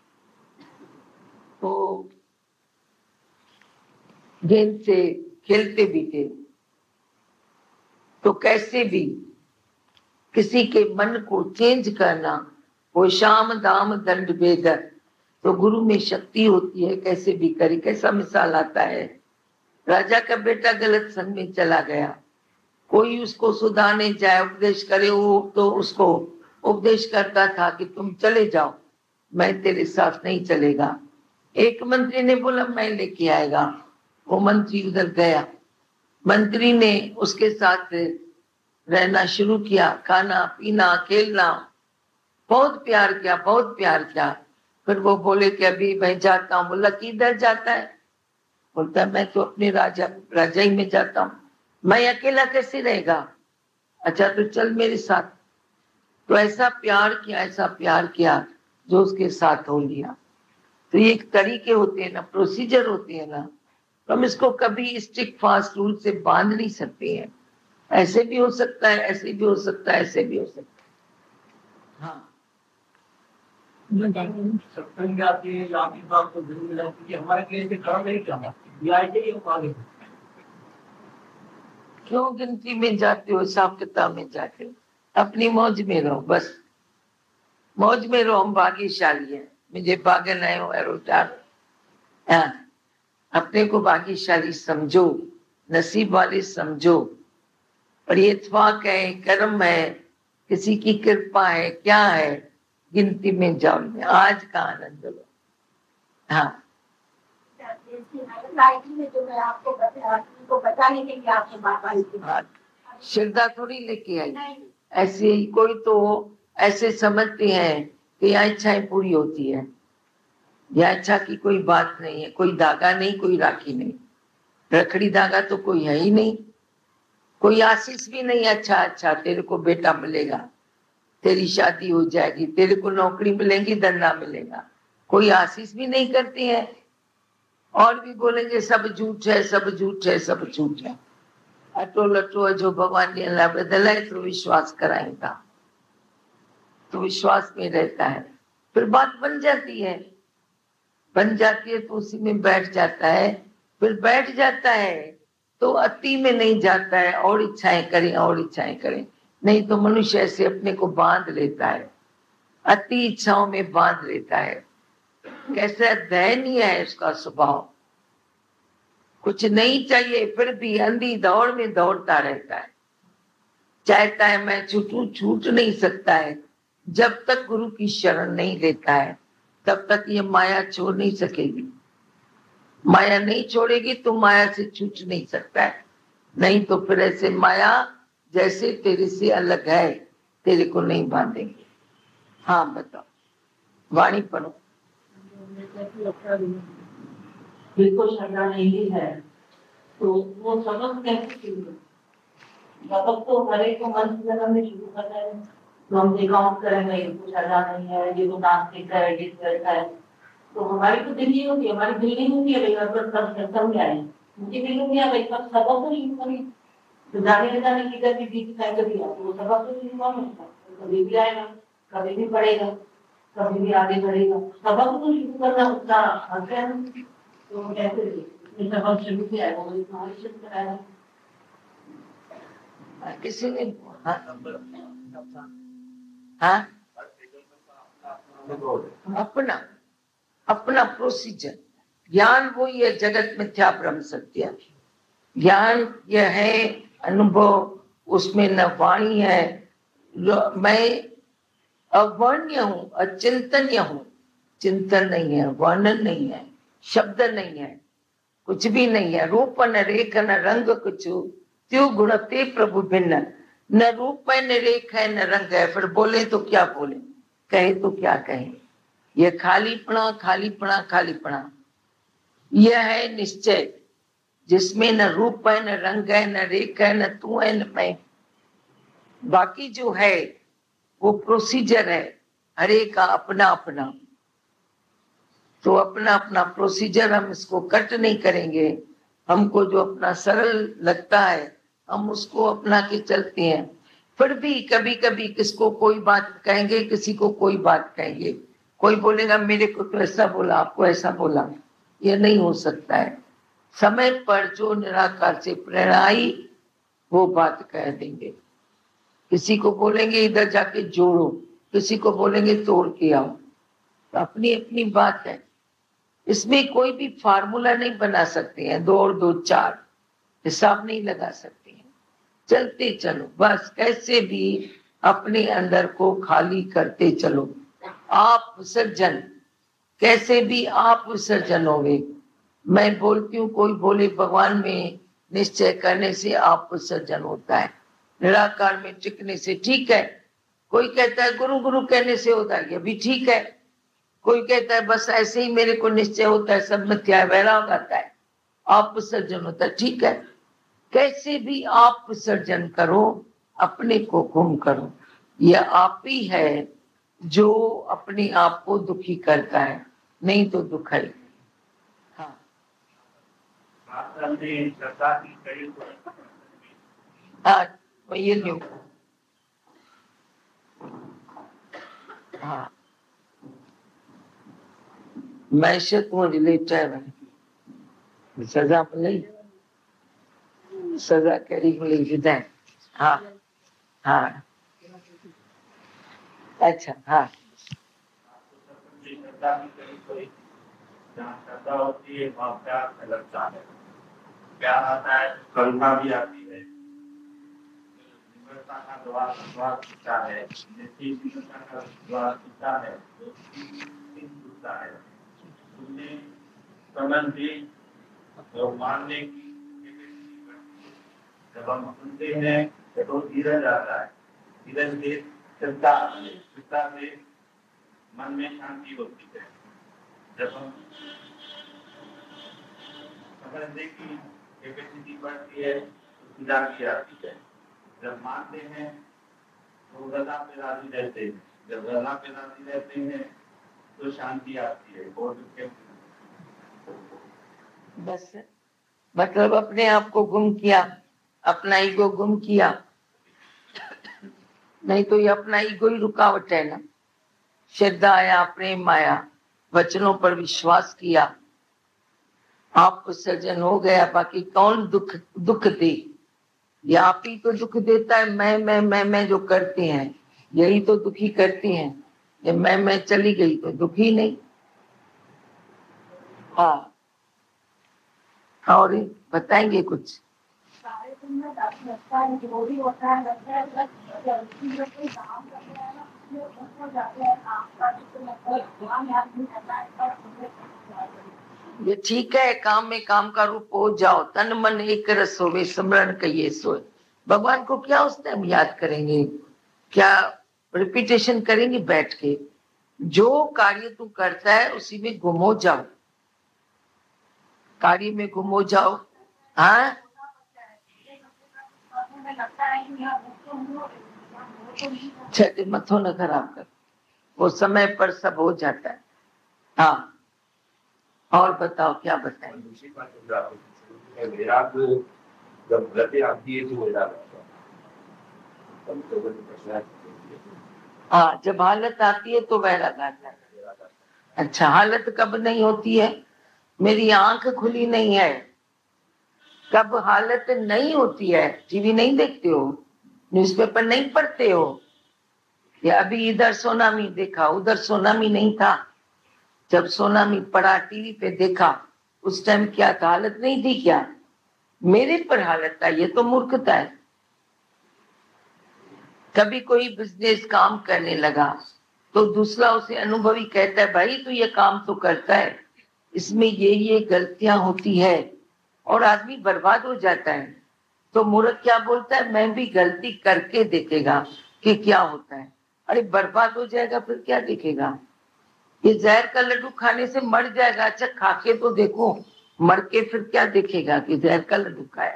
तो गेंद से खेलते भी थे। तो कैसे भी किसी के मन को चेंज करना, वो शाम दाम दंड भेद, तो गुरु में शक्ति होती है, कैसे भी करे। कैसा मिसाल आता है, राजा का बेटा गलत संग में चला गया, कोई उसको सुधारने जाए, उपदेश करे, वो तो उसको उपदेश करता था कि तुम चले जाओ, मैं तेरे साथ नहीं चलेगा। एक मंत्री ने बोला मैं लेके आएगा, वो मंत्री उधर गया। मंत्री ने उसके साथ रहना शुरू किया, खाना पीना खेलना, बहुत प्यार किया, बहुत प्यार किया। फिर वो बोले कि अभी मैं जाता हूँ। बोला किधर जाता है? बोलता है मैं तो अपने राजाई में जाता हूँ। मैं अकेला कैसे रहेगा? अच्छा तो चल मेरे साथ। तो ऐसा प्यार किया, ऐसा प्यार किया जो उसके साथ हो लिया। तो ये एक तरीके होते हैं ना, प्रोसीजर होते हैं ना, तो हम इसको कभी स्ट्रिक्ट फास्ट रूल से बांध नहीं सकते हैं। ऐसे भी हो सकता है, ऐसे भी हो सकता है, ऐसे भी हो सकता है। हाँ, सत्संग आती है, आपकी बात को जरूर मिलाती है, हमारे लिए से काम नहीं करना, ये आएंगे ये मांगे। क्यों गिनती में जाते हो, हिसाब किताब में जाते हो? अपनी मौज में रहो, बस मौज में रहो। हम भाग्यशाली हैं, मुझे भाग्य नहीं हो एरोटार। अपने को भाग्यशाली समझो, नसीब वाले समझो। और ये इत्तेफाक है, कर्म है, किसी की कृपा है, क्या है, गिनती में जाओ, आज का आनंद लो। हाँ, जो मैं आपको बताने के लिए आपसे बात आई थी। श्रद्धा थोड़ी लेके आई, ऐसे ही कोई तो ऐसे समझते हैं कि यहाँ इच्छाएं पूरी होती है। यह इच्छा की कोई बात नहीं है, कोई धागा नहीं, कोई राखी नहीं, रखड़ी धागा तो कोई है ही नहीं, कोई आशीष भी नहीं। अच्छा तेरे को बेटा मिलेगा, तेरी शादी हो जाएगी, तेरे को नौकरी मिलेगी, धंधा मिलेगा, कोई आशीष भी नहीं करती है। और भी बोलेंगे सब झूठ है, सब झूठ है, सब झूठ है। अटो लटो है जो भगवान ने अल्लाह बदला है, तो विश्वास कराएगा, तो विश्वास में रहता है, फिर बात बन जाती है। बन जाती है तो उसी में बैठ जाता है। फिर बैठ जाता है तो अति में नहीं जाता है, और इच्छाएं करें और इच्छाएं करें। नहीं तो मनुष्य ऐसे अपने को बांध लेता है, अति इच्छाओं में बांध लेता है। कैसा दयनीय है उसका स्वभाव। कुछ नहीं चाहिए फिर भी अंधी दौड़ में दौड़ता रहता है। चाहता है मैं छूटूं, छूट नहीं सकता है। जब तक गुरु की शरण नहीं लेता है तब तक ये माया छोड़ नहीं सकेगी। माया नहीं छोड़ेगी तो माया से छूट नहीं सकता है। नहीं तो फिर ऐसे माया जैसे तेरे से अलग है, तेरे को नहीं बांधेंगे। हाँ बताओ, वाणी पढ़ो। बिल्कुल श्रद्धा नहीं है तो वो सबक कैसे? सबक तो हर एक को मन से जन्म में शुरू करना है। तो हम काउंट करेंगे, ये कुछ श्रद्धा नहीं है, ये वो नास्तिक है, ये करता है, तो हमारी तो दिल नहीं होती, हमारी दिल नहीं होती है भाई सब सत्संग में आए, मुझे दिल नहीं है भाई सब सबक तो नहीं करी। तो जाने न जाने किधर भी बीच में कभी आता वो सबक तो नहीं हुआ मिलता, कभी भी आएगा, कभी भी पढ़ेगा, कभी भी आगे बढ़ेगा। सबक तो शुरू करना उसका हक है, तो कैसे भी सबक शुरू किया है वो शुरू कराएगा। किसी ने हाँ अपना अपना प्रोसीजर। ज्ञान वो ये जगत मिथ्या ब्रह्म सत्य, ज्ञान यह है अनुभव, उसमें न वाणी है, मैं अवर्ण्य हूँ, अचिंतन्य हूँ। चिंतन नहीं है, वर्णन नहीं है, शब्द नहीं है, कुछ भी नहीं है। रूप न रेख न रंग कुछु, त्यो गुण ते प्रभु भिन्न। न रूप है न रेख है न रंग है, फिर बोले तो क्या बोले, कहे तो क्या कहे। ये खालीपना खालीपना खालीपना, यह है निश्चय जिसमें न रूप है न रंग है न रेख है न तू है न मैं। बाकी जो है वो प्रोसीजर है, हर एक का अपना अपना। तो अपना अपना प्रोसीजर, हम इसको कट नहीं करेंगे। हमको जो अपना सरल लगता है हम उसको अपना के चलते हैं। फिर भी कभी कभी किसको कोई बात कहेंगे, किसी को कोई बात कहेंगे। कोई बोलेगा मेरे को तो ऐसा बोला, आपको ऐसा बोला, ये नहीं हो सकता है। समय पर जो निराकार से प्रेरणा आई वो बात कह देंगे। किसी को बोलेंगे इधर जाके जोड़ो, किसी को बोलेंगे तोड़ के आओ। तो अपनी अपनी बात है, इसमें कोई भी फार्मूला नहीं बना सकते हैं। 2 और 2 4 हिसाब नहीं लगा सकते हैं। चलते चलो बस, कैसे भी अपने अंदर को खाली करते चलो। आप विसर्जन, कैसे भी आप विसर्जन होंगे। मैं बोलती हूँ, कोई बोले भगवान में निश्चय करने से आप विसर्जन होता है, निराकार में टिकने से ठीक है। कोई कहता है गुरु गुरु कहने से होता है, ये भी ठीक है। कोई कहता है बस ऐसे ही मेरे को निश्चय होता है, सब मिथ्या है, वैराग आता है, आप विसर्जन होता है, ठीक है। कैसे भी आप विसर्जन करो, अपने को गुम करो। यह आप ही है जो अपने आप को दुखी करता है, नहीं तो दुख है। हाँ हाँ ये लो। हाँ मैशत हूँ रिलेटर है, सजा मिली, सजा करी मिली विदाई। हाँ हाँ अच्छा हाँ जहाँ श्रद्धा होती है वहाँ प्यार लगता है, प्यार आता है करुणा भी आती है, निम्रता का द्वार खुलता है, का द्वार खुलता है, खुलता है। तुमने समझ ली तो मानने की, जब हम सुनते हैं तो धीरज आता है, धीरज से चिंता से मन में शांति होती है। जब हम समझने की कैपेसिटी बढ़ती है तो क्लैरिटी आती है। जब मानते हैं तो गला पे राजी रहते हैं, जब गला पे राजी रहते हैं तो शांति आती है। बस मतलब अपने आप को गुम किया, अपना ईगो गुम किया, नहीं तो ये अपना ईगो ही रुकावट है ना। श्रद्धा आया, प्रेम आया, वचनों पर विश्वास किया, आप विसर्जन हो गया। बाकी कौन दुख दे, ये आप ही तो दुख देता है। मैं जो करते हैं यही तो दुखी करती हैं। जब मैं चली गई तो दुखी नहीं। हाँ और बताएंगे कुछ। ये ठीक है, काम में काम का रूप हो जाओ, तन मन एक रस होवे, सिमरन कहिए सोए। भगवान को क्या उस टाइम याद करेंगे, क्या रिपीटेशन करेंगे बैठ के। जो कार्य तू करता है उसी में गुमो जाओ, कार्य में गुमो जाओ। हाँ छठे मथो न खराब कर, वो समय पर सब हो जाता है। हाँ और बताओ क्या बताएंगे। वैराग जब गलती आती है तो वैराग आता है। हाँ, जब हालत आती है तो वैराग आता है। अच्छा, हालत कब नहीं होती है? मेरी आंख खुली नहीं है। कब हालत नहीं होती है? टीवी नहीं देखते हो, न्यूज़पेपर नहीं पढ़ते हो, या अभी इधर सुनामी देखा, उधर सुनामी नहीं था। जब सुनामी पड़ा टीवी पे देखा, उस टाइम क्या था? हालत नहीं थी क्या? मेरे पर हालत था, ये तो मूर्खता है। कभी कोई बिजनेस काम करने लगा तो दूसरा उसे अनुभवी कहता है, भाई तू ये काम तो करता है, इसमें ये गलतियां होती है, और आदमी बर्बाद हो जाता है। तो मूर्ख क्या बोलता है, मैं भी गलती करके देखेगा कि क्या होता है। अरे बर्बाद हो जाएगा फिर क्या देखेगा? ये जहर का लड्डू खाने से मर जाएगा, अच्छा खा के तो देखो, मर के फिर क्या देखेगा कि जहर का लड्डू खाया।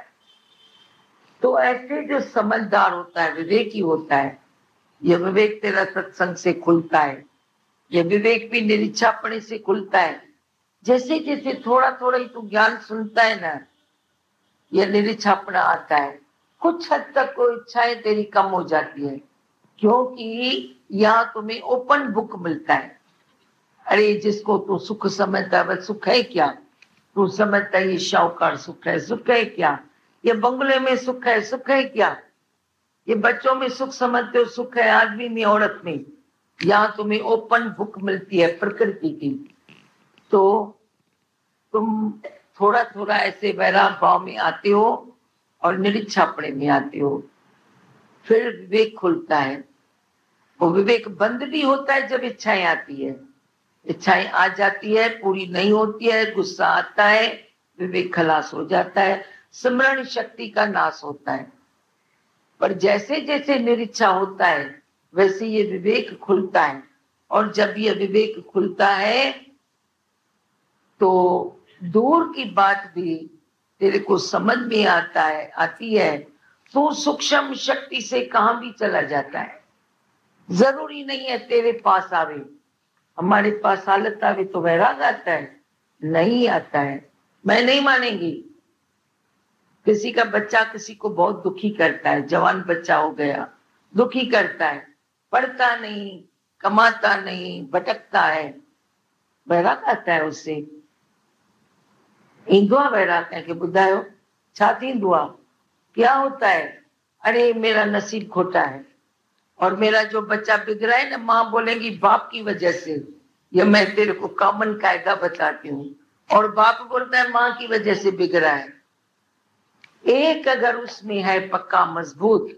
तो ऐसे जो समझदार होता है, विवेकी होता है, यह विवेक तेरा सत्संग से खुलता है, यह विवेक भी निरीक्षापणे से खुलता है। जैसे जैसे थोड़ा थोड़ा ही तू ज्ञान सुनता है ना, यह निरीक्षापना आता है। कुछ हद तक कोई इच्छाएं तेरी कम हो जाती है, क्योंकि यहाँ तुम्हें ओपन बुक मिलता है। अरे जिसको तू सुख समझता है वह सुख है क्या? तू समझता है ये शाहूकार सुख है, सुख है क्या? ये बंगले में सुख है, सुख है क्या? ये बच्चों में सुख समझते हो, सुख है आदमी में, औरत में। यहाँ तुम्हें ओपन बुक मिलती है प्रकृति की। तो तुम थोड़ा थोड़ा ऐसे वैराग भाव में आते हो और निरीक्षापणे में आते हो, फिर विवेक खुलता है। वो विवेक बंद भी होता है जब इच्छाएं आती है। इच्छाएं आ जाती है, पूरी नहीं होती है, गुस्सा आता है, विवेक खलास हो जाता है, स्मरण शक्ति का नाश होता है। पर जैसे जैसे निरीक्षा होता है वैसे ये विवेक खुलता है, और जब ये विवेक खुलता है तो दूर की बात भी तेरे को समझ में आती है। तो सूक्ष्म शक्ति से कहां भी चला जाता है। जरूरी नहीं है तेरे पास आवे, हमारे पास हालत आवे तो वैराग आता है? नहीं आता है। मैं नहीं मानेंगी। किसी का बच्चा किसी को बहुत दुखी करता है, जवान बच्चा हो गया, दुखी करता है, पढ़ता नहीं, कमाता नहीं, भटकता है, वैराग आता है उससे। इंदुआ वैराग है कि बुधायो छाती इंदुआ क्या होता है? अरे मेरा नसीब खोटा है, और मेरा जो बच्चा बिगड़ा है ना, माँ बोलेंगी बाप की वजह से। ये मैं तेरे को कॉमन कायदा बताती हूँ। और बाप बोलता है माँ की वजह से बिगड़ा है। एक अगर उसमें है पक्का मजबूत,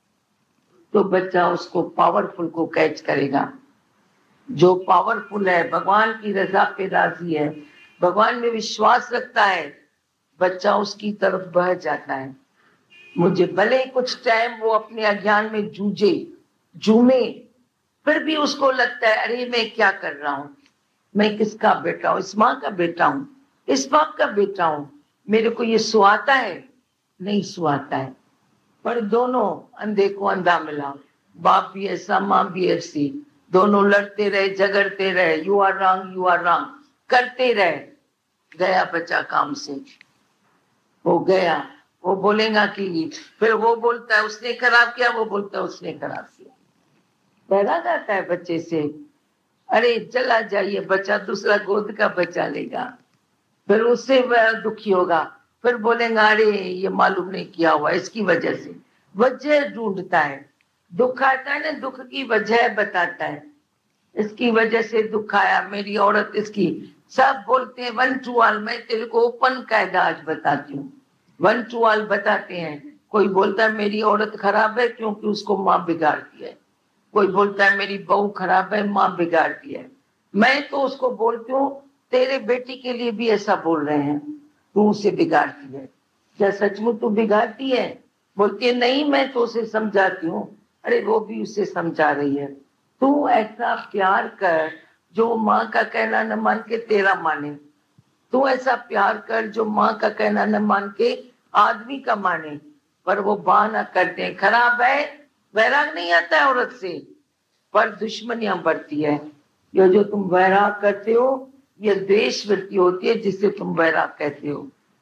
तो बच्चा उसको पावरफुल को कैच करेगा। जो पावरफुल है, भगवान की रजा पे राजी है, भगवान में विश्वास रखता है, बच्चा उसकी तरफ बह जाता है। मुझे भले कुछ टाइम वो अपने अज्ञान में झूमे, फिर भी उसको लगता है अरे मैं क्या कर रहा हूं, मैं किसका बेटा हूं? इस माँ का बेटा हूं, इस बाप का बेटा हूं, मेरे को ये सुहाता है? नहीं सुहाता है। पर दोनों अंधे को अंधा मिला, बाप भी ऐसा माँ भी ऐसी, दोनों लड़ते रहे, झगड़ते रहे, यू आर रॉन्ग करते रहे। गया बच्चा काम से, वो गया, वो बोलेगा कि फिर वो बोलता है उसने खराब किया, वो बोलता है उसने खराब किया। वैराग आता है बच्चे से। अरे चला जाइए, बच्चा दूसरा गोद का बच्चा लेगा, फिर उससे वह दुखी होगा, फिर बोलेगा अरे ये मालूम नहीं किया हुआ, इसकी वजह से। वजह ढूंढता है, दुख आता है ना, दुख की वजह बताता है, इसकी वजह से दुख आया, मेरी औरत इसकी। सब बोलते हैं वन टू ऑल। मैं तेरे को ओपन कायदा आज बताती हूँ, वन टू ऑल बताते हैं। कोई बोलता है मेरी औरत खराब है क्योंकि उसको माँ बिगाड़ती है, कोई बोलता है मेरी बहू खराब है, माँ बिगाड़ती है। मैं तो उसको बोलती हूँ तेरे बेटी के लिए भी ऐसा बोल रहे हैं, तू उसे बिगाड़ती है। क्या सचमुच तू बिगाड़ती है? बोलती है नहीं, मैं तो उसे समझाती हूँ। अरे वो भी उसे समझा रही है। तू ऐसा प्यार कर जो माँ का कहना न मान के तेरा माने। तू ऐसा प्यार कर जो माँ का कहना न मान के आदमी का माने। पर वो बहाना करते हैं, खराब है, वैराग नहीं आता है औरत से, पर दुश्मनियां बढ़ती है। ये जो तुम वैराग करते हो, ये द्वेष वृत्ति होती है जिसे तुम वैराग कहते हो।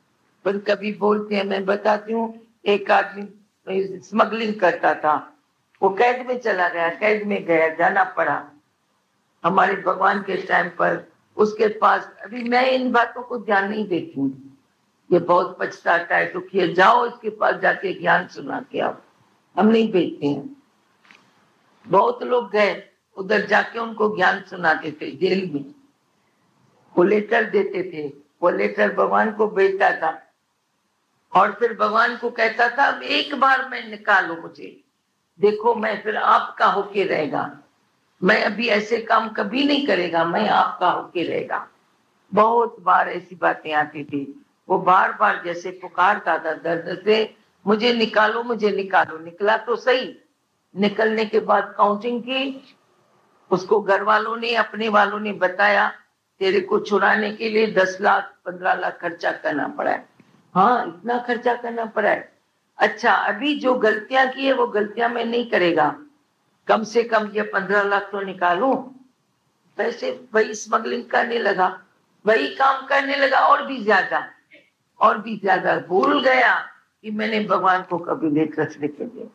पर कभी बोलते हैं, मैं बताती हूँ, एक आदमी स्मगलिंग करता था, वो कैद में चला गया, कैद में गया, जाना पड़ा हमारे भगवान के टाइम पर। उसके पास, अभी मैं इन बातों को ध्यान नहीं देती हूँ, ये बहुत पछताता है, दुखी है, जाओ इसके पास जाके ज्ञान सुना के आओ, हम नहीं भेजते हैं। बहुत लोग गए उधर, जाके उनको ज्ञान सुनाते थे जेल में, वो लेटर देते थे, वो लेटर भगवान को भेजता था और फिर भगवान को कहता था एक बार मैं निकालो मुझे, देखो मैं फिर आपका होके रहेगा, मैं अभी ऐसे काम कभी नहीं करेगा, मैं आपका होके रहेगा। बहुत बार ऐसी बातें आती थी, वो बार बार जैसे पुकारता था दर्द से, मुझे निकालो मुझे निकालो। निकला तो सही, निकलने के बाद काउंटिंग की, उसको घर वालों ने, अपने वालों ने बताया तेरे को छुड़ाने के लिए 10 लाख 15 लाख खर्चा करना पड़ा है। हाँ, इतना खर्चा करना पड़ा है। अच्छा, अभी जो गलतियां की है वो गलतियां मैं नहीं करेगा, कम से कम ये 15 लाख तो निकालूं। वैसे वही स्मगलिंग करने लगा, वही काम करने लगा, और भी ज्यादा भूल गया कि मैंने भगवान को कभी लेटर्स लिखे थे।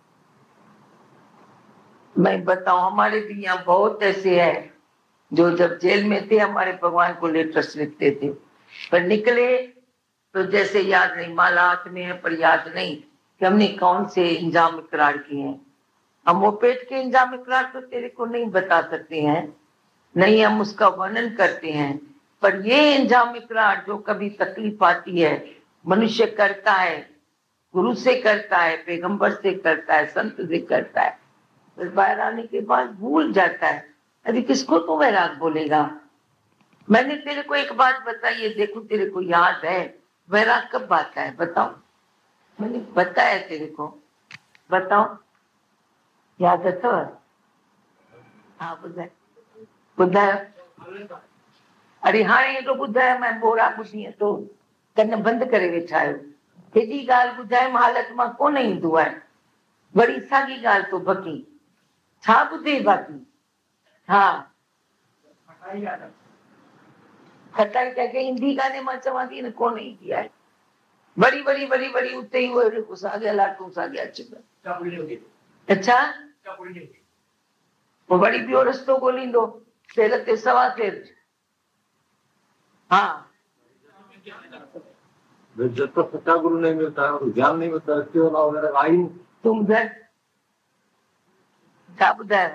मैं बताऊं, हमारे भी यहाँ बहुत ऐसे हैं जो जब जेल में थे हमारे भगवान को लेटर्स लिखते थे, पर निकले तो जैसे याद नहीं, माला हाथ में है पर याद नहीं कि हमने कौन से इंजाम इकरार किए हैं। हम वो पेट के इंजाम इकरार तो तेरे को नहीं बता सकते हैं, नहीं हम उसका वर्णन करते हैं, पर ये इंजाम इकरार जो कभी तकलीफ आती है, मनुष्य करता है, गुरु से करता है, पैगंबर से करता है, संत से करता है, फिर बाहर आने के बाद भूल जाता है। अभी किसको तो वैराग बोलेगा? मैंने तेरे को एक बात बताई है, देखो तेरे को याद है वैराग कब आता है, बताओ। मैंने बताया तेरे को, बताओ, याद है तो? हाँ, बुधायो। अरे हाँ, ये तो बुधायो, मैं बोरा बुधी है तो कन्न बंद करे वेठा आहियो। हेॾी ॻाल्हि ॿुधाए हालत मां कोन ईंदो आहे, वरी साॻी ॻाल्हि तो बकी, छा ॿुधे बाक़ी। हाँ, खटाई कंहिंखे ईंदी कान्हे, मां चवां थी न कोन ईंदी आहे। वरी वरी वरी वरी उते ई उहो साॻिया लाटूं साॻिया अचनि। अच्छा, पोइ वरी ॿियो रस्तो ॻोल्हींदो, सेर ते सवा सेर। हाँ, जब तक सच्चा गुरु नहीं मिलता है और ज्ञान नहीं मिलता है, वगैरह आई तुम घर क्या बुधाया,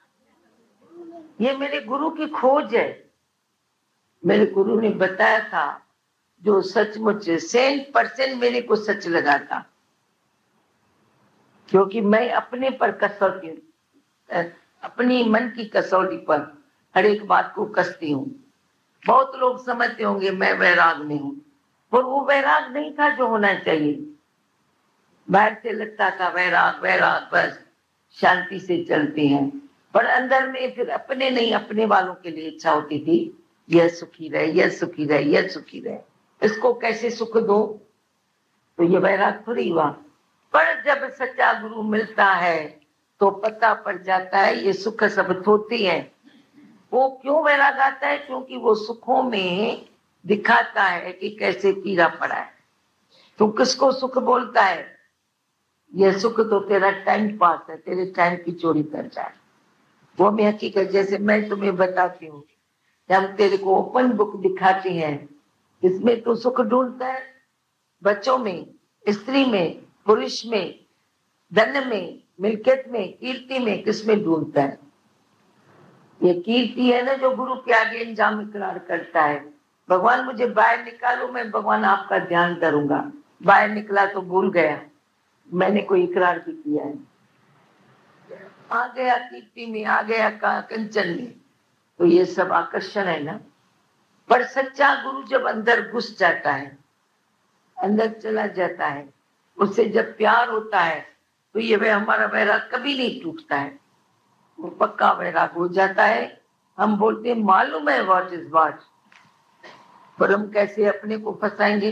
ये मेरे गुरु की खोज है। मेरे गुरु ने बताया था जो सचमुच 100% मेरे को सच लगा था, क्योंकि मैं अपने पर कसौटी, अपनी मन की कसौटी पर हर एक बात को कसती हूँ। बहुत लोग समझते होंगे मैं वैराग में हूँ, पर वो वैराग नहीं था जो होना चाहिए। बाहर से लगता था वैराग वैराग, बस शांति से चलते हैं, पर अंदर में फिर अपने नहीं, अपने वालों के लिए इच्छा होती थी, यह सुखी रहे, यह सुखी रहे, यह सुखी रहे, इसको कैसे सुख दो, तो ये वैराग थोड़ी हुआ। पर जब सच्चा गुरु मिलता है तो पता पड़ जाता है ये सुख सब थोती है। वो क्यों वैराग आता है? क्योंकि वो सुखों में दिखाता है कि कैसे कीड़ा पड़ा है। तू किसको सुख बोलता है? यह सुख तो तेरा टाइम पास है, तेरे टाइम की चोरी कर जाए, वो मैं हकीकत। जैसे मैं तुम्हें बताती हूँ, हम तेरे को ओपन बुक दिखाते हैं, इसमें तो सुख ढूंढता है, बच्चों में, स्त्री में, पुरुष में, धन में, मिल्कियत में, कीर्ति में, किसमें ढूंढता है? ये कीर्ति है ना जो गुरु के आगे इंजाम इकरार करता है। भगवान मुझे बाहर निकालो, मैं भगवान आपका ध्यान करूंगा। बाहर निकला तो भूल गया, मैंने कोई इकरार भी किया है, आ गया कीर्ति में, आ गया कंचन में, तो ये सब आकर्षण है ना। पर सच्चा गुरु जब अंदर घुस जाता है, अंदर चला जाता है, उससे जब प्यार होता है, तो ये वे हमारा वैराग कभी नहीं टूटता है, वो पक्का वैराग हो जाता है। हम बोलते हैं मालूम है व्हाट इज व्हाट, पर हम कैसे अपने को फंसाएंगे?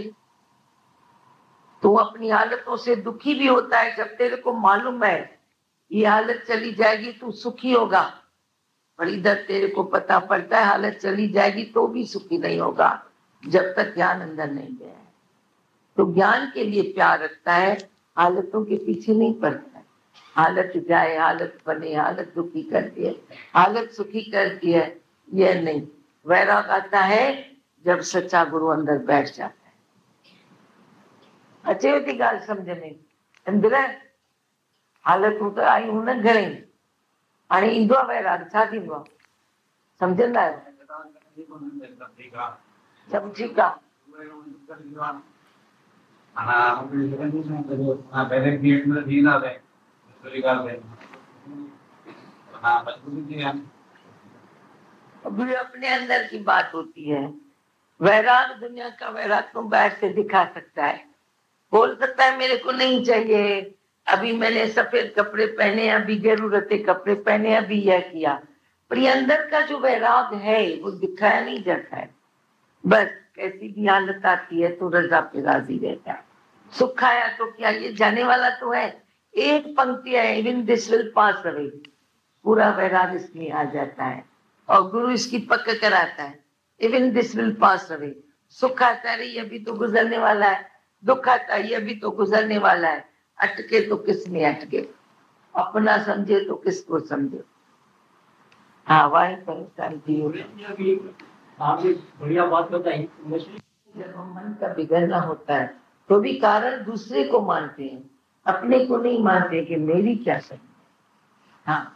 तो अपनी हालतों से दुखी भी होता है जब तेरे को मालूम है ये हालत चली जाएगी तू सुखी होगा, पर इधर तेरे को पता पड़ता है हालत चली जाएगी तो भी सुखी नहीं होगा, जब तक ज्ञान अंदर नहीं गया है। तो ज्ञान के लिए प्यार रखता है, हालतों के पीछे नहीं पड़ता है। हालत जाए, हालत बने, हालत दुखी करती है, हालत सुखी करती है, यह नहीं। वैराग आता है जब सच्चा गुरु अंदर बैठ जाता है। अच्छी होती गाल समझने अंदर हालत तो आई हूं न घणे आणि ईंदो वैराग छा थींदो आहे समझंदा आहियो? समझी का अभी अपने अंदर की बात होती है। वैराग दुनिया का वैराग तुम बाहर से दिखा सकता है, बोल सकता है मेरे को नहीं चाहिए, अभी मैंने सफेद कपड़े पहने, अभी जरूरते कपड़े पहने, अभी यह किया, पर ये अंदर का जो वैराग है वो दिखाया नहीं जाता है। बस कैसी भी हालत आती है तो रजा पे राजी रहता है। सुख आया तो क्या ये जाने वाला तो है, एक पंक्ति है, even this will pass away, पूरा वैराग इसमें आ जाता है और गुरु इसकी पक्का कराता है, even this will pass away. सुख आता है ये भी तो गुजरने वाला है, दुख आता है ये भी तो गुजरने वाला है, अटके तो किसमें अटके, अपना समझे तो किसको समझे। हाँ वाही परेशान आपने बढ़िया बात बताई। जब हम मन का बिगड़ना होता है तो भी कारण दूसरे को मानते हैं, अपने को नहीं मानते कि मेरी क्या सही। हाँ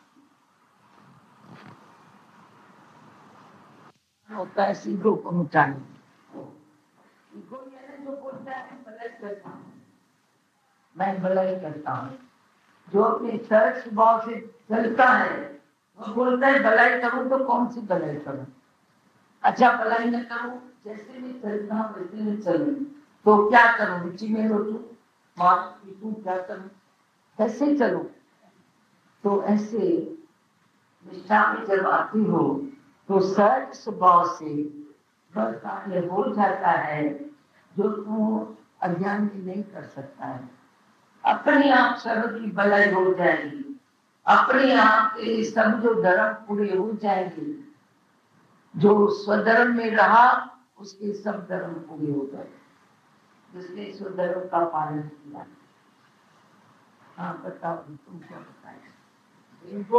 होता है ईगो को मिटाने। ईगो यानी जो बोलता है भलाई करता हूँ, मैं भलाई करता हूँ, जो अपने सहज स्वभाव से चलता है वो बोलता है भलाई करूं तो कौन सी भलाई करूं, अच्छा भलाई न करूं, जैसे भी चलता हूं वैसे नहीं चलूं तो क्या करूं, रुचि में रोचूं, मार पीटूं, क्या करूं, कैसे चलूं। तो ऐसे निष्ठा में जब आती हो तो सहज स्वभाव से बस कार्य हो जाता है जो तू अज्ञान में नहीं कर सकता है। अपने आप सर्व की भलाई हो जाएगी, अपने आप के सब जो धर्म पूरे हो जाएंगे, जो स्वधर्म में रहा उसके सब धर्म पूरे हो गए, जिसने स्वधर्म का पालन किया। हाँ बताओ तुम क्या बताए। इनको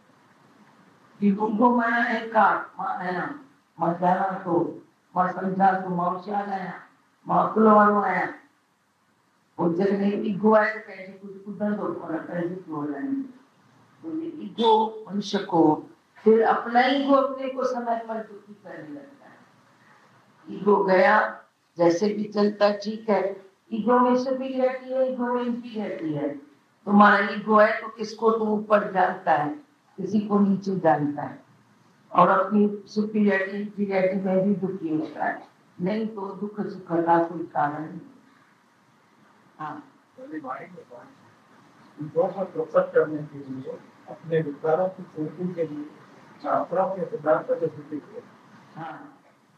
माना है का मां है ना, मां जाना तो मां समझा तो मौसिया गया, मां कुलवानो आया, और जब नहीं ईगो आए तो कैसे कुछ कुदन तो कैसे हो जाएंगे। तो ये ईगो मनुष्य को फिर अपना ईगो अपने को समय पर दुखी करने लगता है। ईगो गया जैसे भी चलता ठीक है, ईगो में से भी रहती है, ईगो में भी रहती है। तुम्हारा ईगो है तो किसको तुम ऊपर जानता है, किसी को नीचे जानता है, और अपनी सुपीरियरिटी इंफीरियरिटी में भी दुखी होता है, नहीं तो दुख सुख का कोई कारण नहीं। हाँ करने के लिए अपने विचारों की पूर्ति के लिए अपना के सिद्धांत को सिद्धि किया। हाँ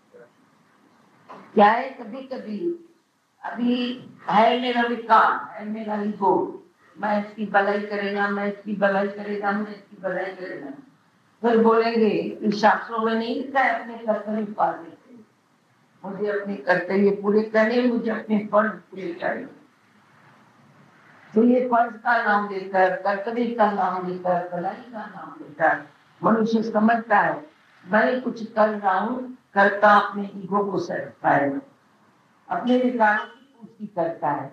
क्या है, कभी कभी अभी है मेरा विकार, है मेरा ईगो, मैं इसकी भलाई करेगा, मैं इसकी भलाई करेगा, मैं इसकी भलाई करेगा, फिर बोलेंगे शास्त्रों में नहीं लिखा है अपने कर्तव्य पालने से, मुझे अपने कर्तव्य पूरे करने, मुझे अपने फर्ज पूरे करने। तो ये फर्ज का नाम लेकर, कर्तव्य का नाम लेकर, भलाई का नाम लेकर मनुष्य समझता है मैं कुछ कर रहा हूँ, करता अपने ईगो को सेटिस्फाई, अपने विकारों की पूर्ति करता है।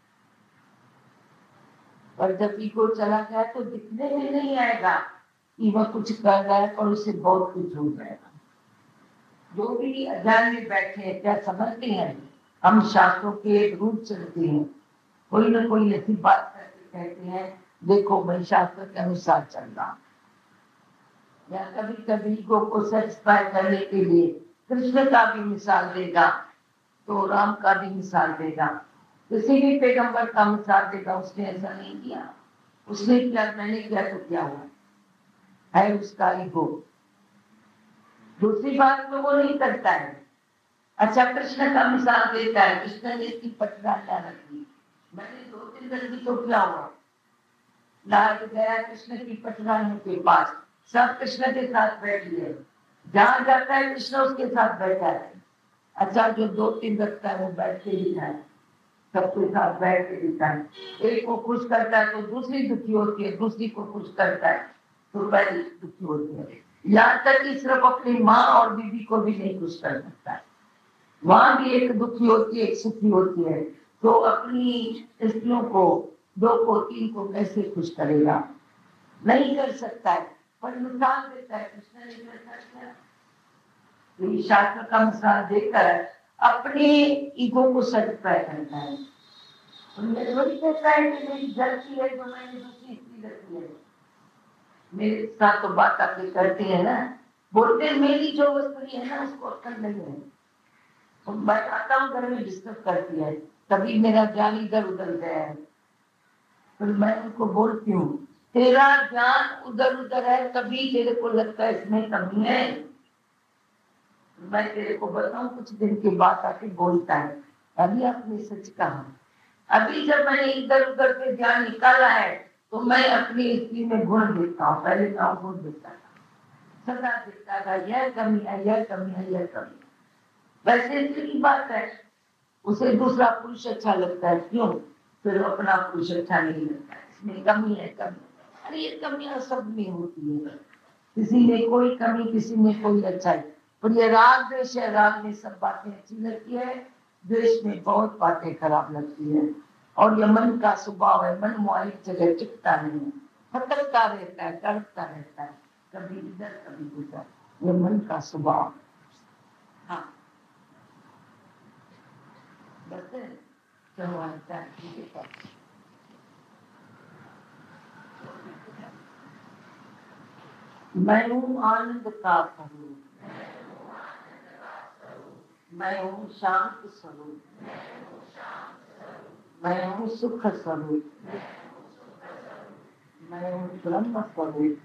पर जब ईगो चला गया तो दिखने में नहीं आएगा कि वह कुछ कर रहा है, पर उससे बहुत कुछ हो जाएगा। जो भी अज्ञान में बैठे हैं क्या समझते हैं, हम शास्त्रों के रूप चलते हैं, कोई ना कोई ऐसी बात करके कहते हैं देखो मैं शास्त्र के अनुसार चल रहा हूं, या कभी कभी ईगो को सेटिस्फाई करने के लिए कृष्ण का भी मिसाल देगा तो राम का भी मिसाल देगा, किसी भी पैगंबर का मिसाल देगा। उसने ऐसा नहीं किया, उसने किया, मैंने किया तो क्या हुआ, है उसका ईगो। दूसरी बात तो वो नहीं करता है। अच्छा कृष्ण का मिसाल देता है, कृष्ण ने इसकी पटरानियां रखी, मैंने 2-3 दिन भी तो क्या हुआ, लाल गया कृष्ण की पटरानियों के पास, सब कृष्ण के साथ बैठी है, जहां जाता है कृष्ण उसके साथ बैठा है। अच्छा जो 2-3 रखता है वो बैठ के लिखा है, सबके साथ बैठ के जीता है। एक को खुश करता है तो दूसरी दुखी होती है, दूसरी को खुश करता है तो पहली दुखी होती है। यहाँ तक कि सिर्फ अपनी माँ और बीवी को भी नहीं खुश कर सकता है। वहां भी एक दुखी होती है, एक सुखी होती है। तो अपनी स्त्रियों को, 2 को 3 को कैसे खुश करेगा? नहीं कर सकता है, पर मिसाल देता है। कृष्ण ने शास्त्र का मिसाल देकर अपने ईगो को सेटिस्फाई करता है। उनमें थोड़ी कहता है कि मेरी गलती है जो मैंने दूसरी स्त्री रखी है। मेरे साथ तो बात आके करते हैं ना, बोलते मेरी जो स्त्री है ना उसको अक्ल नहीं है। तो मैं आता हूँ घर में डिस्टर्ब करती है, तभी मेरा ज्ञान इधर उधर गया है। तो मैं उनको बोलती हूँ तेरा ज्ञान उधर उधर है, तभी तेरे को लगता है इसमें कमी है। मैं तेरे को बताऊं, कुछ दिन के बाद आके बोलता है अभी आपने सच कहा। अभी जब मैंने इधर उधर से ज्ञान निकाला है तो मैं अपनी स्त्री में गुण देखता हूँ। पहले गाँव गुण देखता था, सदा देखता था यह कमी है, यह कमी है, यह कमी है। वैसे की बात है, उसे दूसरा पुरुष अच्छा लगता है, क्यों? फिर अपना पुरुष अच्छा नहीं लगता है, इसमें कमी है, कमी। अरे ये कमियां सब में होती है, किसी में कोई कमी, किसी में कोई अच्छाई। पर ये राग द्वेष है, राग में सब बातें अच्छी लगती है, द्वेष में बहुत बातें खराब लगती है। और ये मन का स्वभाव है, मन मोहाई जगह टिकता नहीं, भटकता रहता है, तड़पता रहता है, कभी इधर कभी उधर। ये मन का स्वभाव। हाँ बस चलो आता है, ठीक है। मैं हूँ आनंद का स्वरूप, मैं हूँ शांत स्वरूप, मैं हूँ सुख स्वरूप, मैं हूँ ब्रह्म स्वरूप,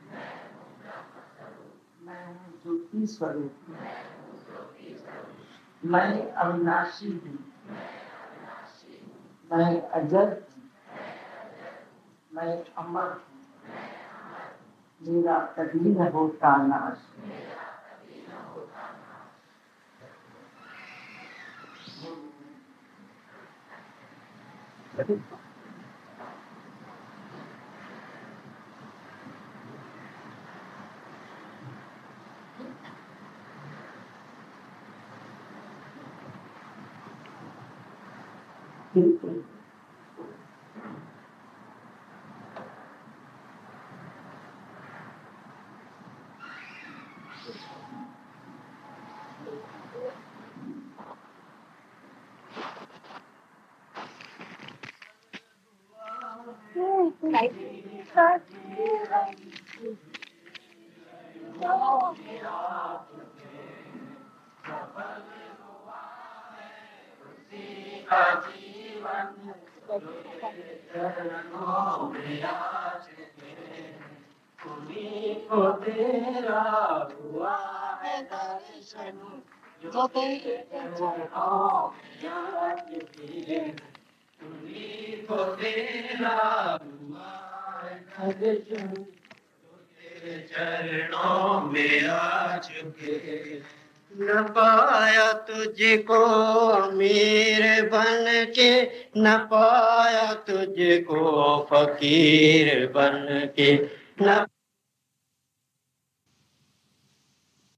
मैं हूँ ज्योति स्वरूप, मैं अविनाशी हूँ, मैं अजर हूँ, मैं अमर हूँ, मेरा कभी न होता नाश। बिल्कुल चरणों में आ चुके, न पाया तुझको मीर बन के, न पाया तुझको फकीर बन के, न